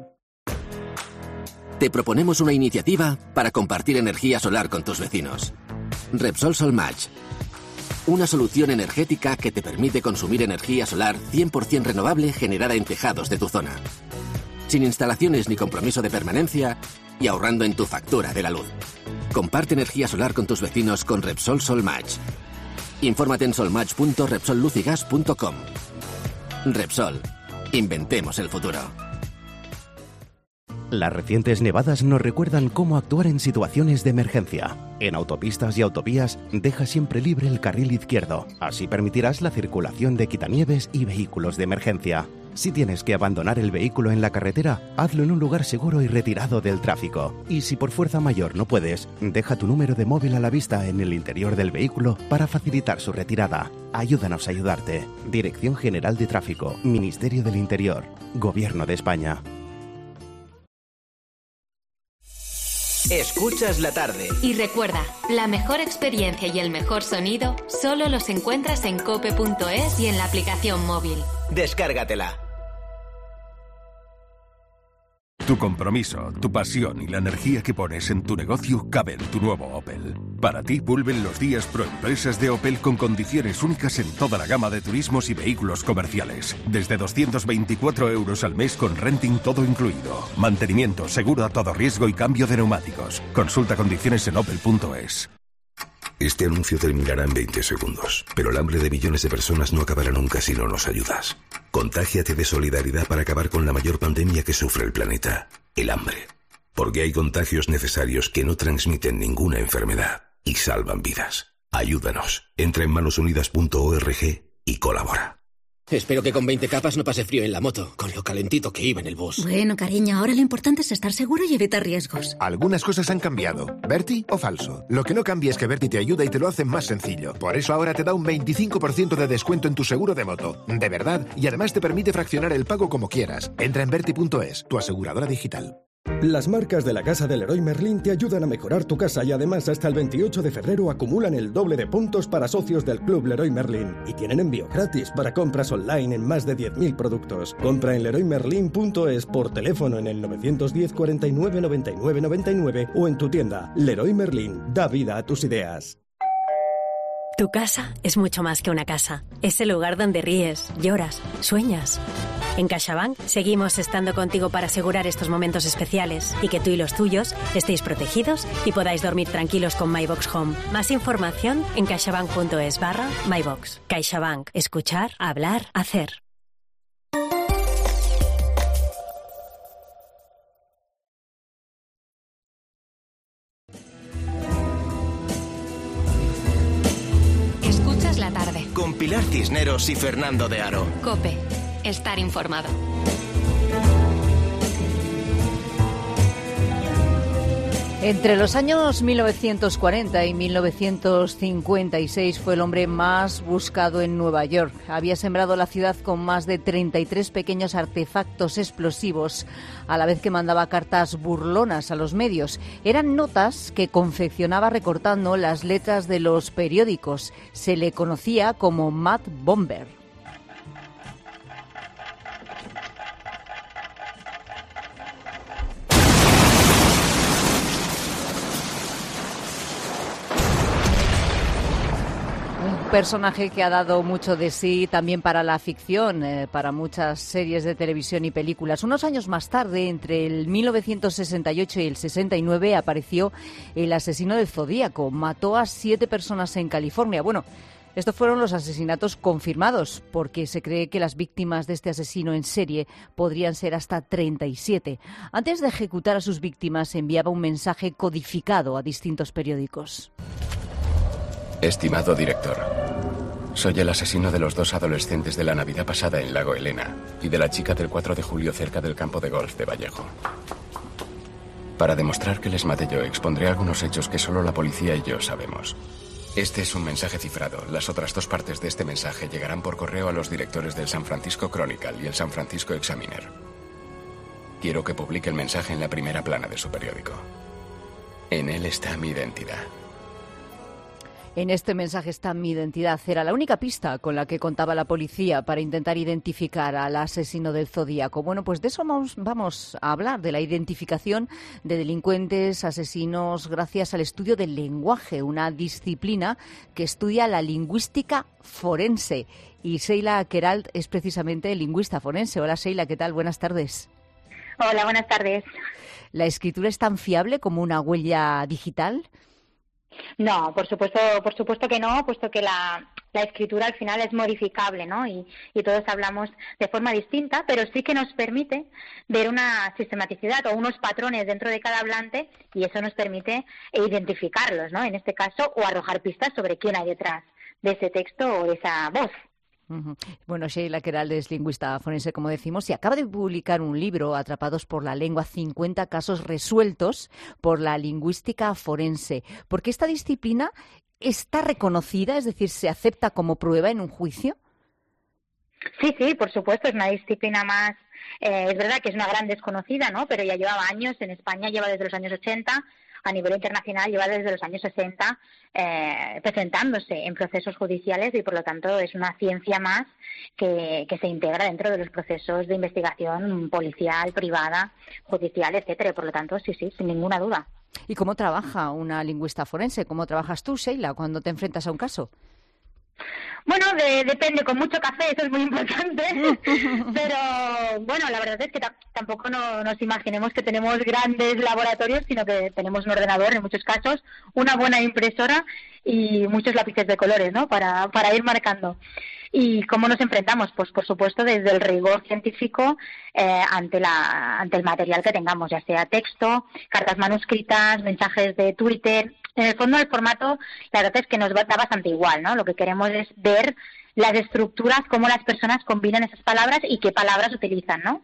Te proponemos una iniciativa para compartir energía solar con tus vecinos. Repsol Solmatch. Una solución energética que te permite consumir energía solar 100% renovable generada en tejados de tu zona. Sin instalaciones ni compromiso de permanencia y ahorrando en tu factura de la luz. Comparte energía solar con tus vecinos con Repsol Solmatch. Infórmate en solmatch.repsollucigas.com. Repsol. Inventemos el futuro. Las recientes nevadas nos recuerdan cómo actuar en situaciones de emergencia. En autopistas y autovías, deja siempre libre el carril izquierdo. Así permitirás la circulación de quitanieves y vehículos de emergencia. Si tienes que abandonar el vehículo en la carretera, hazlo en un lugar seguro y retirado del tráfico. Y si por fuerza mayor no puedes, deja tu número de móvil a la vista en el interior del vehículo para facilitar su retirada. Ayúdanos a ayudarte. Dirección General de Tráfico, Ministerio del Interior, Gobierno de España. Escuchas la tarde. Y recuerda, la mejor experiencia y el mejor sonido solo los encuentras en cope.es y en la aplicación móvil. Descárgatela. Tu compromiso, tu pasión y la energía que pones en tu negocio caben en tu nuevo Opel. Para ti vuelven los días Proempresas de Opel con condiciones únicas en toda la gama de turismos y vehículos comerciales. Desde 224 euros al mes con renting todo incluido. Mantenimiento, seguro a todo riesgo y cambio de neumáticos. Consulta condiciones en opel.es. Este anuncio terminará en 20 segundos, pero el hambre de millones de personas no acabará nunca si no nos ayudas. Contágiate de solidaridad para acabar con la mayor pandemia que sufre el planeta, el hambre. Porque hay contagios necesarios que no transmiten ninguna enfermedad y salvan vidas. Ayúdanos. Entra en manosunidas.org y colabora. Espero que con 20 capas no pase frío en la moto, con lo calentito que iba en el bus. Bueno, cariño, ahora lo importante es estar seguro y evitar riesgos. Algunas cosas han cambiado. ¿Berti o falso? Lo que no cambia es que Berti te ayuda y te lo hace más sencillo. Por eso ahora te da un 25% de descuento en tu seguro de moto. De verdad. Y además te permite fraccionar el pago como quieras. Entra en Berti.es, tu aseguradora digital. Las marcas de la Casa del Leroy Merlin te ayudan a mejorar tu casa y además hasta el 28 de febrero acumulan el doble de puntos para socios del Club Leroy Merlin y tienen envío gratis para compras online en más de 10.000 productos. Compra en leroymerlin.es por teléfono en el 910 49 99 99 o en tu tienda. Leroy Merlin, da vida a tus ideas. Tu casa es mucho más que una casa. Es el lugar donde ríes, lloras, sueñas. En CaixaBank seguimos estando contigo para asegurar estos momentos especiales y que tú y los tuyos estéis protegidos y podáis dormir tranquilos con MyBox Home. Más información en caixabank.es/MyBox. CaixaBank. Escuchar, hablar, hacer. Escuchas la tarde. Con Pilar Cisneros y Fernando de Aro. COPE. Estar informado. Entre los años 1940 y 1956 fue el hombre más buscado en Nueva York. Había sembrado la ciudad con más de 33 pequeños artefactos explosivos, a la vez que mandaba cartas burlonas a los medios. Eran notas que confeccionaba recortando las letras de los periódicos. Se le conocía como Mad Bomber. Personaje que ha dado mucho de sí también para la ficción, para muchas series de televisión y películas. Unos años más tarde, entre el 1968 y el 69, apareció El asesino del Zodíaco. Mató a 7 personas en California. Bueno, estos fueron los asesinatos confirmados, porque se cree que las víctimas de este asesino en serie podrían ser hasta 37. Antes de ejecutar a sus víctimas, enviaba un mensaje codificado a distintos periódicos. Estimado director, soy el asesino de los 2 adolescentes de la Navidad pasada en Lago Helena y de la chica del 4 de julio cerca del campo de golf de Vallejo. Para demostrar que les maté yo, expondré algunos hechos que solo la policía y yo sabemos. Este es un mensaje cifrado. Las otras 2 partes de este mensaje llegarán por correo a los directores del San Francisco Chronicle y el San Francisco Examiner. Quiero que publique el mensaje en la primera plana de su periódico. En él está mi identidad. En este mensaje está mi identidad. Era la única pista con la que contaba la policía para intentar identificar al asesino del Zodíaco. Bueno, pues de eso vamos a hablar, de la identificación de delincuentes, asesinos, gracias al estudio del lenguaje, una disciplina que estudia la lingüística forense. Y Sheila Queralt es precisamente lingüista forense. Hola Sheila, ¿qué tal? Buenas tardes. Hola, buenas tardes. ¿La escritura es tan fiable como una huella digital? No, por supuesto que no, puesto que la escritura al final es modificable, ¿no? Y todos hablamos de forma distinta, pero sí que nos permite ver una sistematicidad o unos patrones dentro de cada hablante y eso nos permite identificarlos, ¿no? En este caso, o arrojar pistas sobre quién hay detrás de ese texto o de esa voz. Bueno, Sheila Queralt es lingüista forense, como decimos, y acaba de publicar un libro, Atrapados por la lengua, 50 casos resueltos por la lingüística forense. ¿Por qué esta disciplina está reconocida? Es decir, ¿se acepta como prueba en un juicio? Sí, por supuesto, es una disciplina más. Es verdad que es una gran desconocida, ¿no? Pero ya llevaba años, en España lleva desde los años 80, a nivel internacional lleva desde los años 60 presentándose en procesos judiciales y por lo tanto es una ciencia más que se integra dentro de los procesos de investigación policial, privada, judicial, etcétera. Y por lo tanto, sí, sin ninguna duda. ¿Y cómo trabaja una lingüista forense? ¿Cómo trabajas tú, Sheila, cuando te enfrentas a un caso? Bueno, depende, con mucho café, eso es muy importante, pero bueno, la verdad es que tampoco nos imaginemos que tenemos grandes laboratorios, sino que tenemos un ordenador en muchos casos, una buena impresora y muchos lápices de colores, ¿no? Para ir marcando. ¿Y cómo nos enfrentamos? Pues por supuesto desde el rigor científico ante el material que tengamos, ya sea texto, cartas manuscritas, mensajes de Twitter. En el fondo el formato, la verdad es que nos da bastante igual, ¿no? Lo que queremos es ver las estructuras, cómo las personas combinan esas palabras y qué palabras utilizan, ¿no?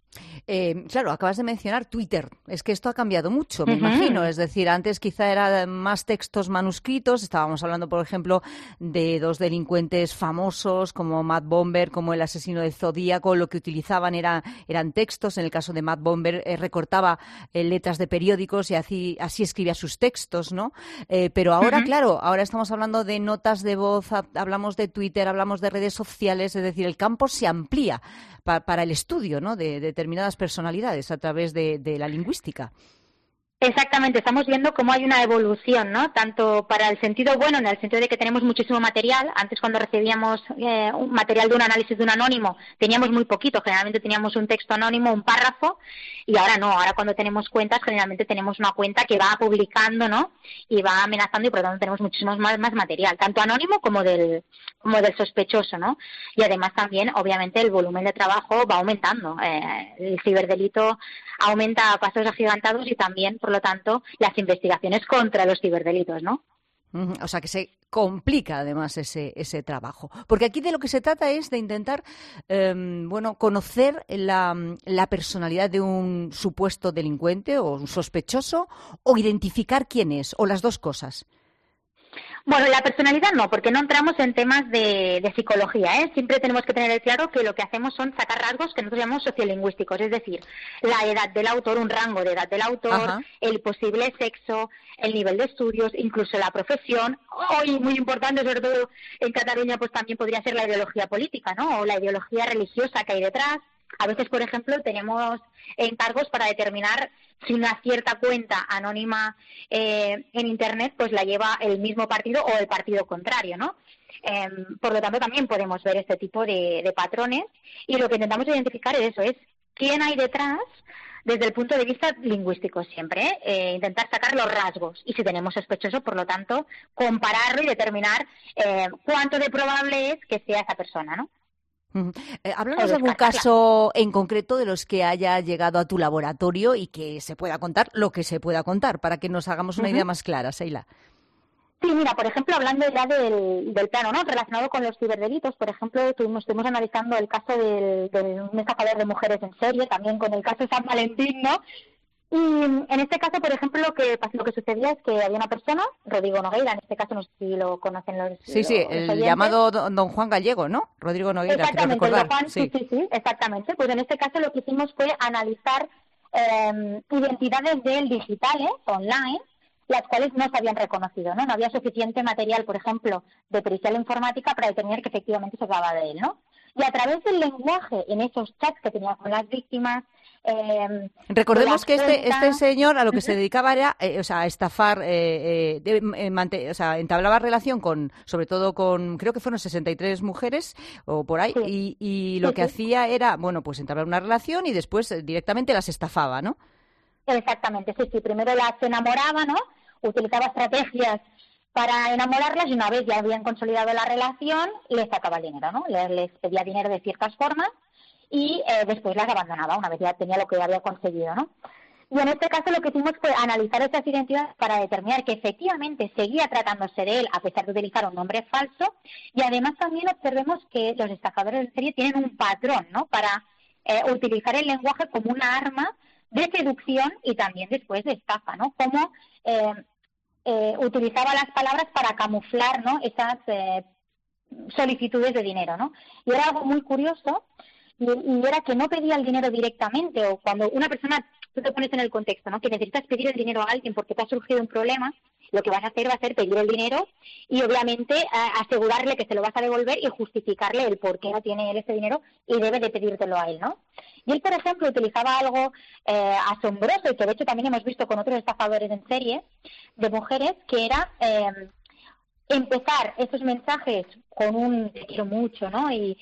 Claro, acabas de mencionar Twitter. Es que esto ha cambiado mucho, me imagino. Es decir, antes quizá eran más textos manuscritos. Estábamos hablando, por ejemplo, de 2 delincuentes famosos como Mad Bomber, como el asesino del Zodíaco. Lo que utilizaban eran textos. En el caso de Mad Bomber recortaba letras de periódicos y así escribía sus textos, ¿no? Pero ahora, claro, ahora estamos hablando de notas de voz, hablamos de Twitter, hablamos de redes sociales. Es decir, el campo se amplía para el estudio, ¿no? de determinadas personalidades a través de la lingüística. Exactamente, estamos viendo cómo hay una evolución, ¿no? Tanto para el sentido bueno, en el sentido de que tenemos muchísimo material. Antes, cuando recibíamos un material de un análisis de un anónimo, teníamos muy poquito. Generalmente teníamos un texto anónimo, un párrafo, y ahora no. Ahora, cuando tenemos cuentas, generalmente tenemos una cuenta que va publicando, ¿no? Y va amenazando, y por lo tanto tenemos muchísimo más material, tanto anónimo como del sospechoso, ¿no? Y además también, obviamente, el volumen de trabajo va aumentando. El ciberdelito aumenta a pasos agigantados y también, por lo tanto, las investigaciones contra los ciberdelitos, ¿no? O sea, que se complica además ese trabajo. Porque aquí de lo que se trata es de intentar, conocer la personalidad de un supuesto delincuente o un sospechoso, o identificar quién es, o las dos cosas. Bueno, la personalidad no, porque no entramos en temas de psicología, ¿eh? Siempre tenemos que tener claro que lo que hacemos son sacar rasgos que nosotros llamamos sociolingüísticos, es decir, la edad del autor, un rango de edad del autor, Ajá. el posible sexo, el nivel de estudios, incluso la profesión, y muy importante, sobre todo en Cataluña, pues también podría ser la ideología política, ¿no? O la ideología religiosa que hay detrás. A veces, por ejemplo, tenemos encargos para determinar si una cierta cuenta anónima en Internet pues la lleva el mismo partido o el partido contrario, ¿no? Por lo tanto, también podemos ver este tipo de patrones, y lo que intentamos identificar es eso, es quién hay detrás desde el punto de vista lingüístico siempre, intentar sacar los rasgos, y si tenemos sospechoso, por lo tanto, compararlo y determinar cuánto de probable es que sea esa persona, ¿no? Háblanos de algún caso en concreto de los que haya llegado a tu laboratorio y que se pueda contar lo que se pueda contar, para que nos hagamos una idea más clara, Sheila. Sí, mira, por ejemplo, hablando ya del plano, ¿no?, relacionado con los ciberdelitos, por ejemplo, estuvimos analizando el caso de un estafador de mujeres en serie, también con el caso de San Valentín, ¿no? Y en este caso, por ejemplo, lo que sucedía es que había una persona, Rodrigo Nogueira, en este caso no sé si lo conocen los Sí, el oyentes. Llamado don Juan Gallego, ¿no? Rodrigo Nogueira, exactamente, creo recordar. Juan, sí, exactamente. Pues en este caso lo que hicimos fue analizar identidades de él digitales, online, las cuales no se habían reconocido, ¿no? No había suficiente material, por ejemplo, de pericial informática para determinar que efectivamente se trataba de él, ¿no? Y a través del lenguaje en esos chats que tenía con las víctimas... Recordemos que este señor a lo que se dedicaba era a estafar, entablaba relación sobre todo con, creo que fueron 63 mujeres o por ahí, sí. y lo que hacía era, pues entablar una relación y después directamente las estafaba, ¿no? Exactamente, sí. Primero las enamoraba, ¿no? Utilizaba estrategias para enamorarlas, y una vez ya habían consolidado la relación, les sacaba el dinero, ¿no? Les pedía dinero de ciertas formas y después las abandonaba una vez ya tenía lo que había conseguido, ¿no? Y en este caso lo que hicimos fue analizar esas identidades para determinar que efectivamente seguía tratándose de él a pesar de utilizar un nombre falso, y además también observemos que los estafadores en serie tienen un patrón, ¿no?, para utilizar el lenguaje como una arma de seducción y también después de estafa, ¿no? Como utilizaba las palabras para camuflar, ¿no?, esas solicitudes de dinero, ¿no? Y era algo muy curioso, y era que no pedía el dinero directamente, o cuando una persona, tú te pones en el contexto, ¿no?, que necesitas pedir el dinero a alguien porque te ha surgido un problema, lo que vas a hacer va a ser pedir el dinero y obviamente asegurarle que se lo vas a devolver y justificarle el por qué no tiene él ese dinero y debe de pedírtelo a él, ¿no? Y él, por ejemplo, utilizaba algo asombroso, y que de hecho también hemos visto con otros estafadores en serie de mujeres, que era empezar esos mensajes con un te quiero mucho, ¿no? Y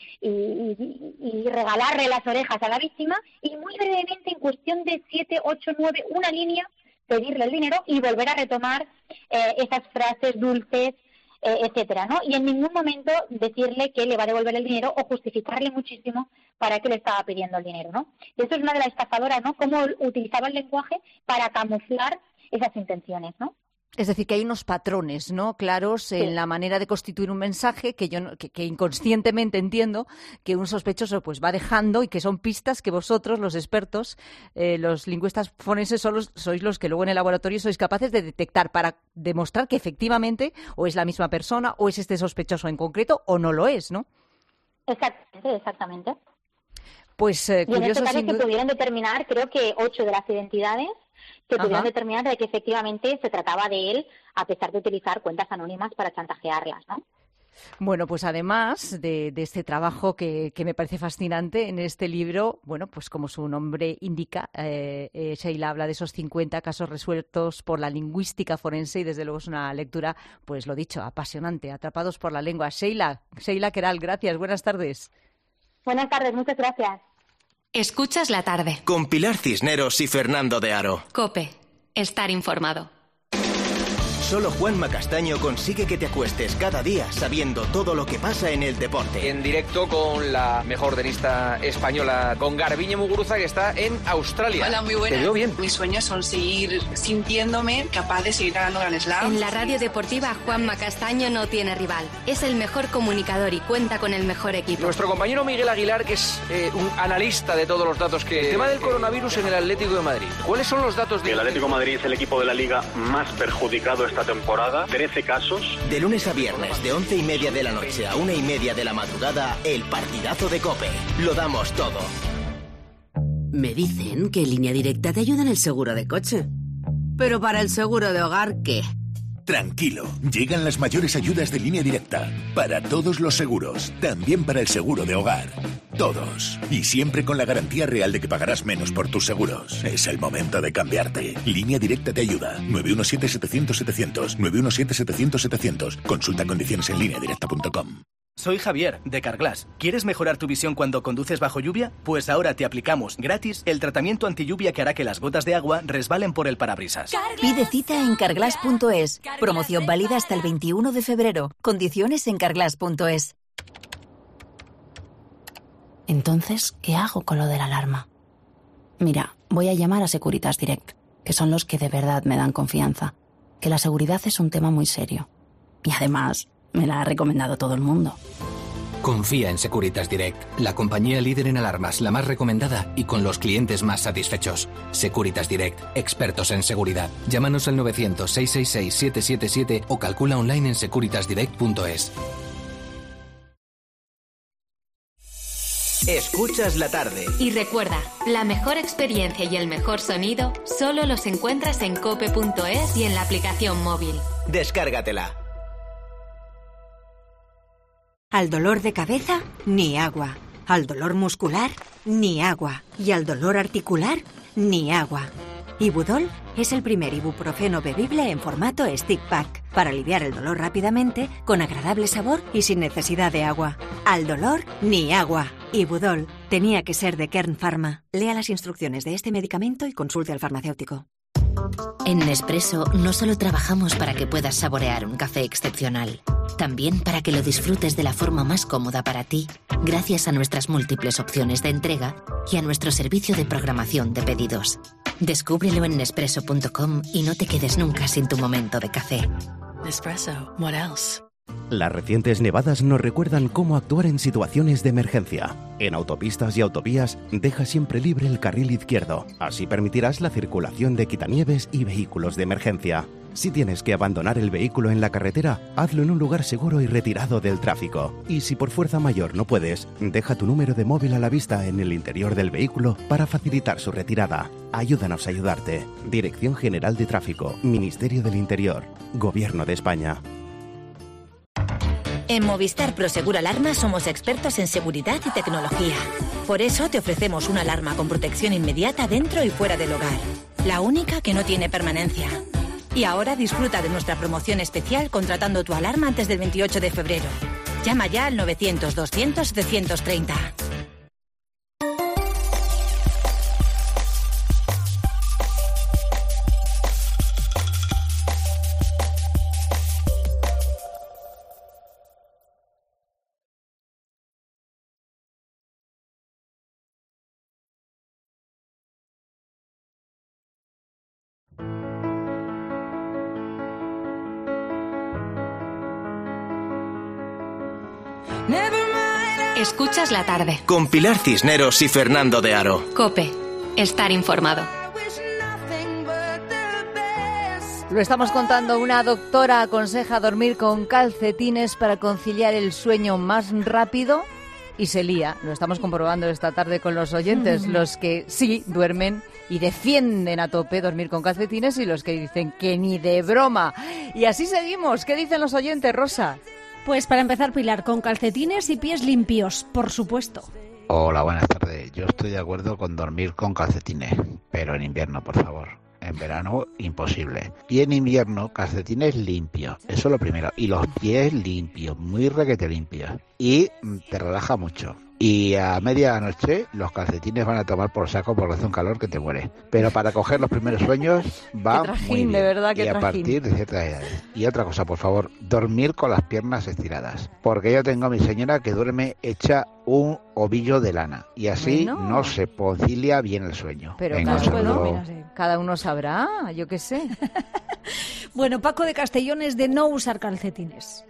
regalarle las orejas a la víctima, y muy brevemente, en cuestión de 7, 8, 9, una línea, pedirle el dinero y volver a retomar esas frases dulces, etcétera, ¿no? Y en ningún momento decirle que le va a devolver el dinero o justificarle muchísimo para qué le estaba pidiendo el dinero, ¿no? Y eso es una de las estafadoras, ¿no?, cómo utilizaba el lenguaje para camuflar esas intenciones, ¿no? Es decir, que hay unos patrones, ¿no?, claros en la manera de constituir un mensaje que inconscientemente entiendo que un sospechoso pues va dejando, y que son pistas que vosotros, los expertos, los lingüistas forenses, sois los que luego en el laboratorio sois capaces de detectar para demostrar que efectivamente o es la misma persona o es este sospechoso en concreto o no lo es, ¿no? Exactamente. Pues y en este caso que pudieron determinar, creo que 8 de las identidades que pudieron determinar de que efectivamente se trataba de él, a pesar de utilizar cuentas anónimas para chantajearlas, ¿no? Bueno, pues además de este trabajo que me parece fascinante en este libro, pues como su nombre indica, Sheila habla de esos 50 casos resueltos por la lingüística forense, y desde luego es una lectura, pues lo dicho, apasionante, atrapados por la lengua. Sheila Queralt, gracias, buenas tardes. Buenas tardes, muchas gracias. Escuchas la tarde. Con Pilar Cisneros y Fernando de Aro. COPE. Estar informado. Solo Juanma Castaño consigue que te acuestes cada día sabiendo todo lo que pasa en el deporte. En directo con la mejor tenista española, con Garbiñe Muguruza, que está en Australia. Hola, muy buena. Te veo bien. Mis sueños son seguir sintiéndome capaz de seguir ganando Grand Slam. En la radio deportiva, Juanma Castaño no tiene rival. Es el mejor comunicador y cuenta con el mejor equipo. Nuestro compañero Miguel Aguilar, que es un analista de todos los datos que... El tema del coronavirus en el Atlético de Madrid. ¿Cuáles son los datos de...? El Atlético de Madrid es el equipo de la Liga más perjudicado esta temporada. 13 casos. De lunes a viernes, de 11:30 de la noche a 1:30 de la madrugada, el partidazo de COPE. Lo damos todo. Me dicen que Línea Directa te ayuda en el seguro de coche. Pero para el seguro de hogar, ¿qué? Tranquilo, llegan las mayores ayudas de Línea Directa. Para todos los seguros, también para el seguro de hogar. Todos. Y siempre con la garantía real de que pagarás menos por tus seguros. Es el momento de cambiarte. Línea Directa te ayuda. 917-700-700. 917-700-700. Consulta condiciones en lineadirecta.com. Soy Javier, de Carglass. ¿Quieres mejorar tu visión cuando conduces bajo lluvia? Pues ahora te aplicamos gratis el tratamiento antilluvia que hará que las gotas de agua resbalen por el parabrisas. Pide cita en carglass.es. Promoción válida hasta el 21 de febrero. Condiciones en carglass.es. Entonces, ¿qué hago con lo de la alarma? Mira, voy a llamar a Securitas Direct, que son los que de verdad me dan confianza. Que la seguridad es un tema muy serio. Y además... me la ha recomendado todo el mundo. Confía en Securitas Direct, la compañía líder en alarmas, la más recomendada y con los clientes más satisfechos. Securitas Direct, expertos en seguridad. Llámanos al 900-666-777 o calcula online en securitasdirect.es. Escuchas la tarde. Y recuerda, la mejor experiencia y el mejor sonido solo los encuentras en cope.es y en la aplicación móvil. Descárgatela. Al dolor de cabeza, ni agua. Al dolor muscular, ni agua. Y al dolor articular, ni agua. Ibudol es el primer ibuprofeno bebible en formato stick pack para aliviar el dolor rápidamente, con agradable sabor y sin necesidad de agua. Al dolor, ni agua. Ibudol tenía que ser de Kern Pharma. Lea las instrucciones de este medicamento y consulte al farmacéutico. En Nespresso no solo trabajamos para que puedas saborear un café excepcional, también para que lo disfrutes de la forma más cómoda para ti, gracias a nuestras múltiples opciones de entrega y a nuestro servicio de programación de pedidos. Descúbrelo en Nespresso.com y no te quedes nunca sin tu momento de café. Nespresso, what else? Las recientes nevadas nos recuerdan cómo actuar en situaciones de emergencia. En autopistas y autovías, deja siempre libre el carril izquierdo. Así permitirás la circulación de quitanieves y vehículos de emergencia. Si tienes que abandonar el vehículo en la carretera, hazlo en un lugar seguro y retirado del tráfico. Y si por fuerza mayor no puedes, deja tu número de móvil a la vista en el interior del vehículo para facilitar su retirada. Ayúdanos a ayudarte. Dirección General de Tráfico, Ministerio del Interior, Gobierno de España. En Movistar Prosegur Alarma somos expertos en seguridad y tecnología. Por eso te ofrecemos una alarma con protección inmediata dentro y fuera del hogar. La única que no tiene permanencia. Y ahora disfruta de nuestra promoción especial contratando tu alarma antes del 28 de febrero. Llama ya al 900-200-730. Escuchas la tarde. Con Pilar Cisneros y Fernando de Aro. COPE. Estar informado. Lo estamos contando. Una doctora aconseja dormir con calcetines para conciliar el sueño más rápido y se lía. Lo estamos comprobando esta tarde con los oyentes, los que sí duermen y defienden a tope dormir con calcetines y los que dicen que ni de broma. Y así seguimos. ¿Qué dicen los oyentes, Rosa? Pues para empezar, Pilar, con calcetines y pies limpios, por supuesto. Hola, buenas tardes. Yo estoy de acuerdo con dormir con calcetines, pero en invierno, por favor. En verano, imposible. Y en invierno, calcetines limpios. Eso es lo primero. Y los pies limpios, muy requete limpios. Y te relaja mucho. Y a medianoche los calcetines van a tomar por saco porque hace un calor que te muere. Pero para coger los primeros sueños va muy bien. De verdad, y a partir de ciertas edades. Y otra cosa, por favor, dormir con las piernas estiradas. Porque yo tengo a mi señora que duerme hecha un ovillo de lana. Y así no se concilia bien el sueño. Pero venga, cada uno sabrá, yo qué sé. Bueno, Paco de Castellón es de no usar calcetines.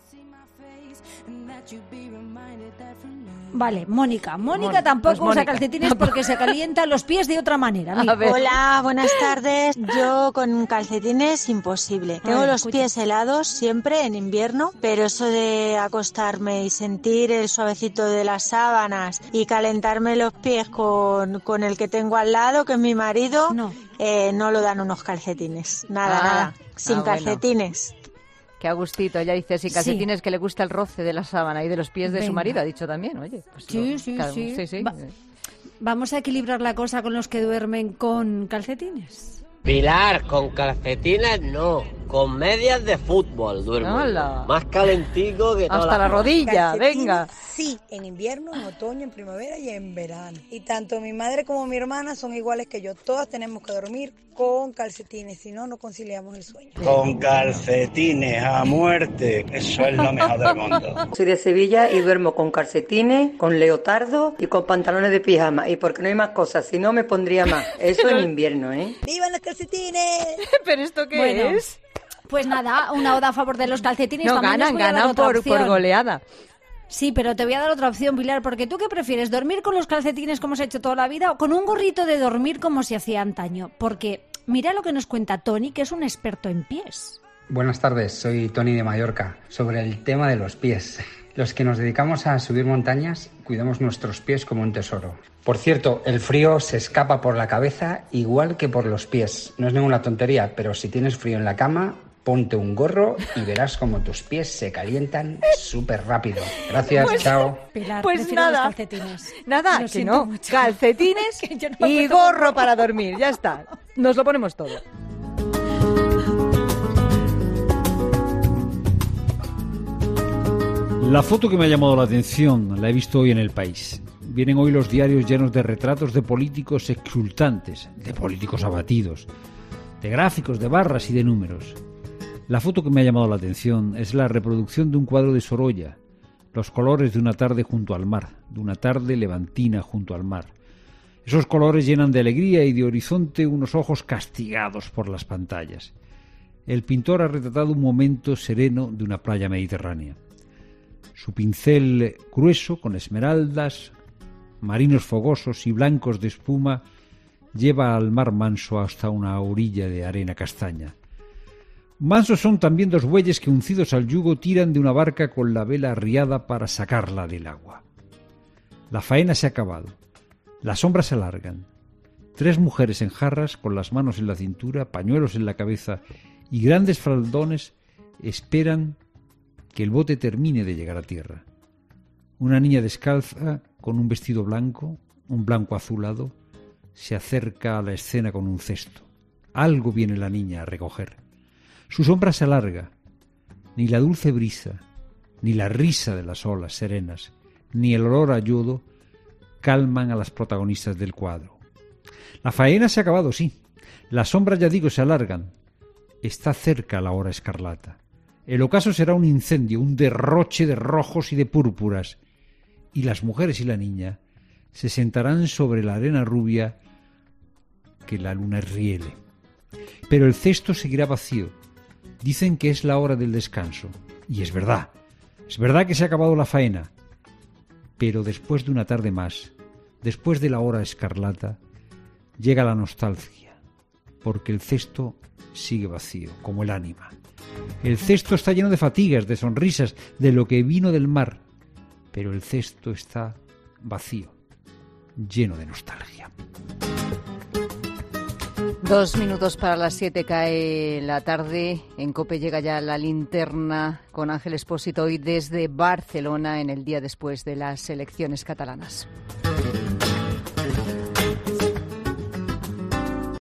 Vale, Mónica tampoco usa calcetines porque se calientan los pies de otra manera. Hola, buenas tardes. Yo con calcetines imposible. Tengo los pies helados siempre en invierno, pero eso de acostarme y sentir el suavecito de las sábanas y calentarme los pies con el que tengo al lado, que es mi marido, no lo dan unos calcetines. Nada. Sin calcetines. Bueno. Qué a gustito, ella dice sin calcetines que le gusta el roce de la sábana y de los pies de su marido, ha dicho también, oye. Pues sí. Vamos a equilibrar la cosa con los que duermen con calcetines. Pilar, con calcetines no, con medias de fútbol duermo. ¡Hala! Más calentico que hasta la rodilla, venga. Sí, en invierno, en otoño, en primavera y en verano. Y tanto mi madre como mi hermana son iguales que yo. Todas tenemos que dormir con calcetines, si no, no conciliamos el sueño. Con calcetines a muerte, eso es lo mejor del mundo. Soy de Sevilla y duermo con calcetines, con leotardo y con pantalones de pijama. Y porque no hay más cosas, si no me pondría más. Eso en invierno, ¿eh? ¡Vivan los calcetines! ¿Pero esto qué es? Pues nada, una oda a favor de los calcetines. No, ganan por goleada. Sí, pero te voy a dar otra opción, Pilar, porque ¿tú qué prefieres? ¿Dormir con los calcetines como se ha hecho toda la vida o con un gorrito de dormir como se hacía antaño? Porque mira lo que nos cuenta Tony, que es un experto en pies. Buenas tardes, soy Tony de Mallorca. Sobre el tema de los pies. Los que nos dedicamos a subir montañas, cuidamos nuestros pies como un tesoro. Por cierto, el frío se escapa por la cabeza igual que por los pies. No es ninguna tontería, pero si tienes frío en la cama, ponte un gorro y verás como tus pies se calientan súper rápido. Gracias, chao. Pilar, pues nada, los calcetines. Nada, que no. Mucho. Calcetines no y gorro para dormir, ya está. Nos lo ponemos todo. La foto que me ha llamado la atención la he visto hoy en El País. Vienen hoy los diarios llenos de retratos de políticos exultantes, de políticos abatidos, de gráficos, de barras y de números. La foto que me ha llamado la atención es la reproducción de un cuadro de Sorolla, los colores de una tarde junto al mar, de una tarde levantina junto al mar. Esos colores llenan de alegría y de horizonte unos ojos castigados por las pantallas. El pintor ha retratado un momento sereno de una playa mediterránea. Su pincel grueso, con esmeraldas, marinos fogosos y blancos de espuma, lleva al mar manso hasta una orilla de arena castaña. Mansos son también dos bueyes que, uncidos al yugo, tiran de una barca con la vela arriada para sacarla del agua. La faena se ha acabado. Las sombras se alargan. 3 mujeres en jarras, con las manos en la cintura, pañuelos en la cabeza y grandes faldones, esperan que el bote termine de llegar a tierra. Una niña descalza, con un vestido blanco, un blanco azulado, se acerca a la escena con un cesto. Algo viene la niña a recoger. Su sombra se alarga. Ni la dulce brisa, ni la risa de las olas serenas, ni el olor a yodo calman a las protagonistas del cuadro. La faena se ha acabado, sí. Las sombras, ya digo, se alargan. Está cerca la hora escarlata. El ocaso será un incendio, un derroche de rojos y de púrpuras. Y las mujeres y la niña se sentarán sobre la arena rubia que la luna riele. Pero el cesto seguirá vacío. Dicen que es la hora del descanso. Y es verdad que se ha acabado la faena. Pero después de una tarde más, después de la hora escarlata, llega la nostalgia, porque el cesto sigue vacío, como el ánima. El cesto está lleno de fatigas, de sonrisas, de lo que vino del mar, pero el cesto está vacío, lleno de nostalgia. 2 minutos para las 7 cae la tarde. En COPE llega ya la linterna con Ángel Expósito hoy desde Barcelona en el día después de las elecciones catalanas.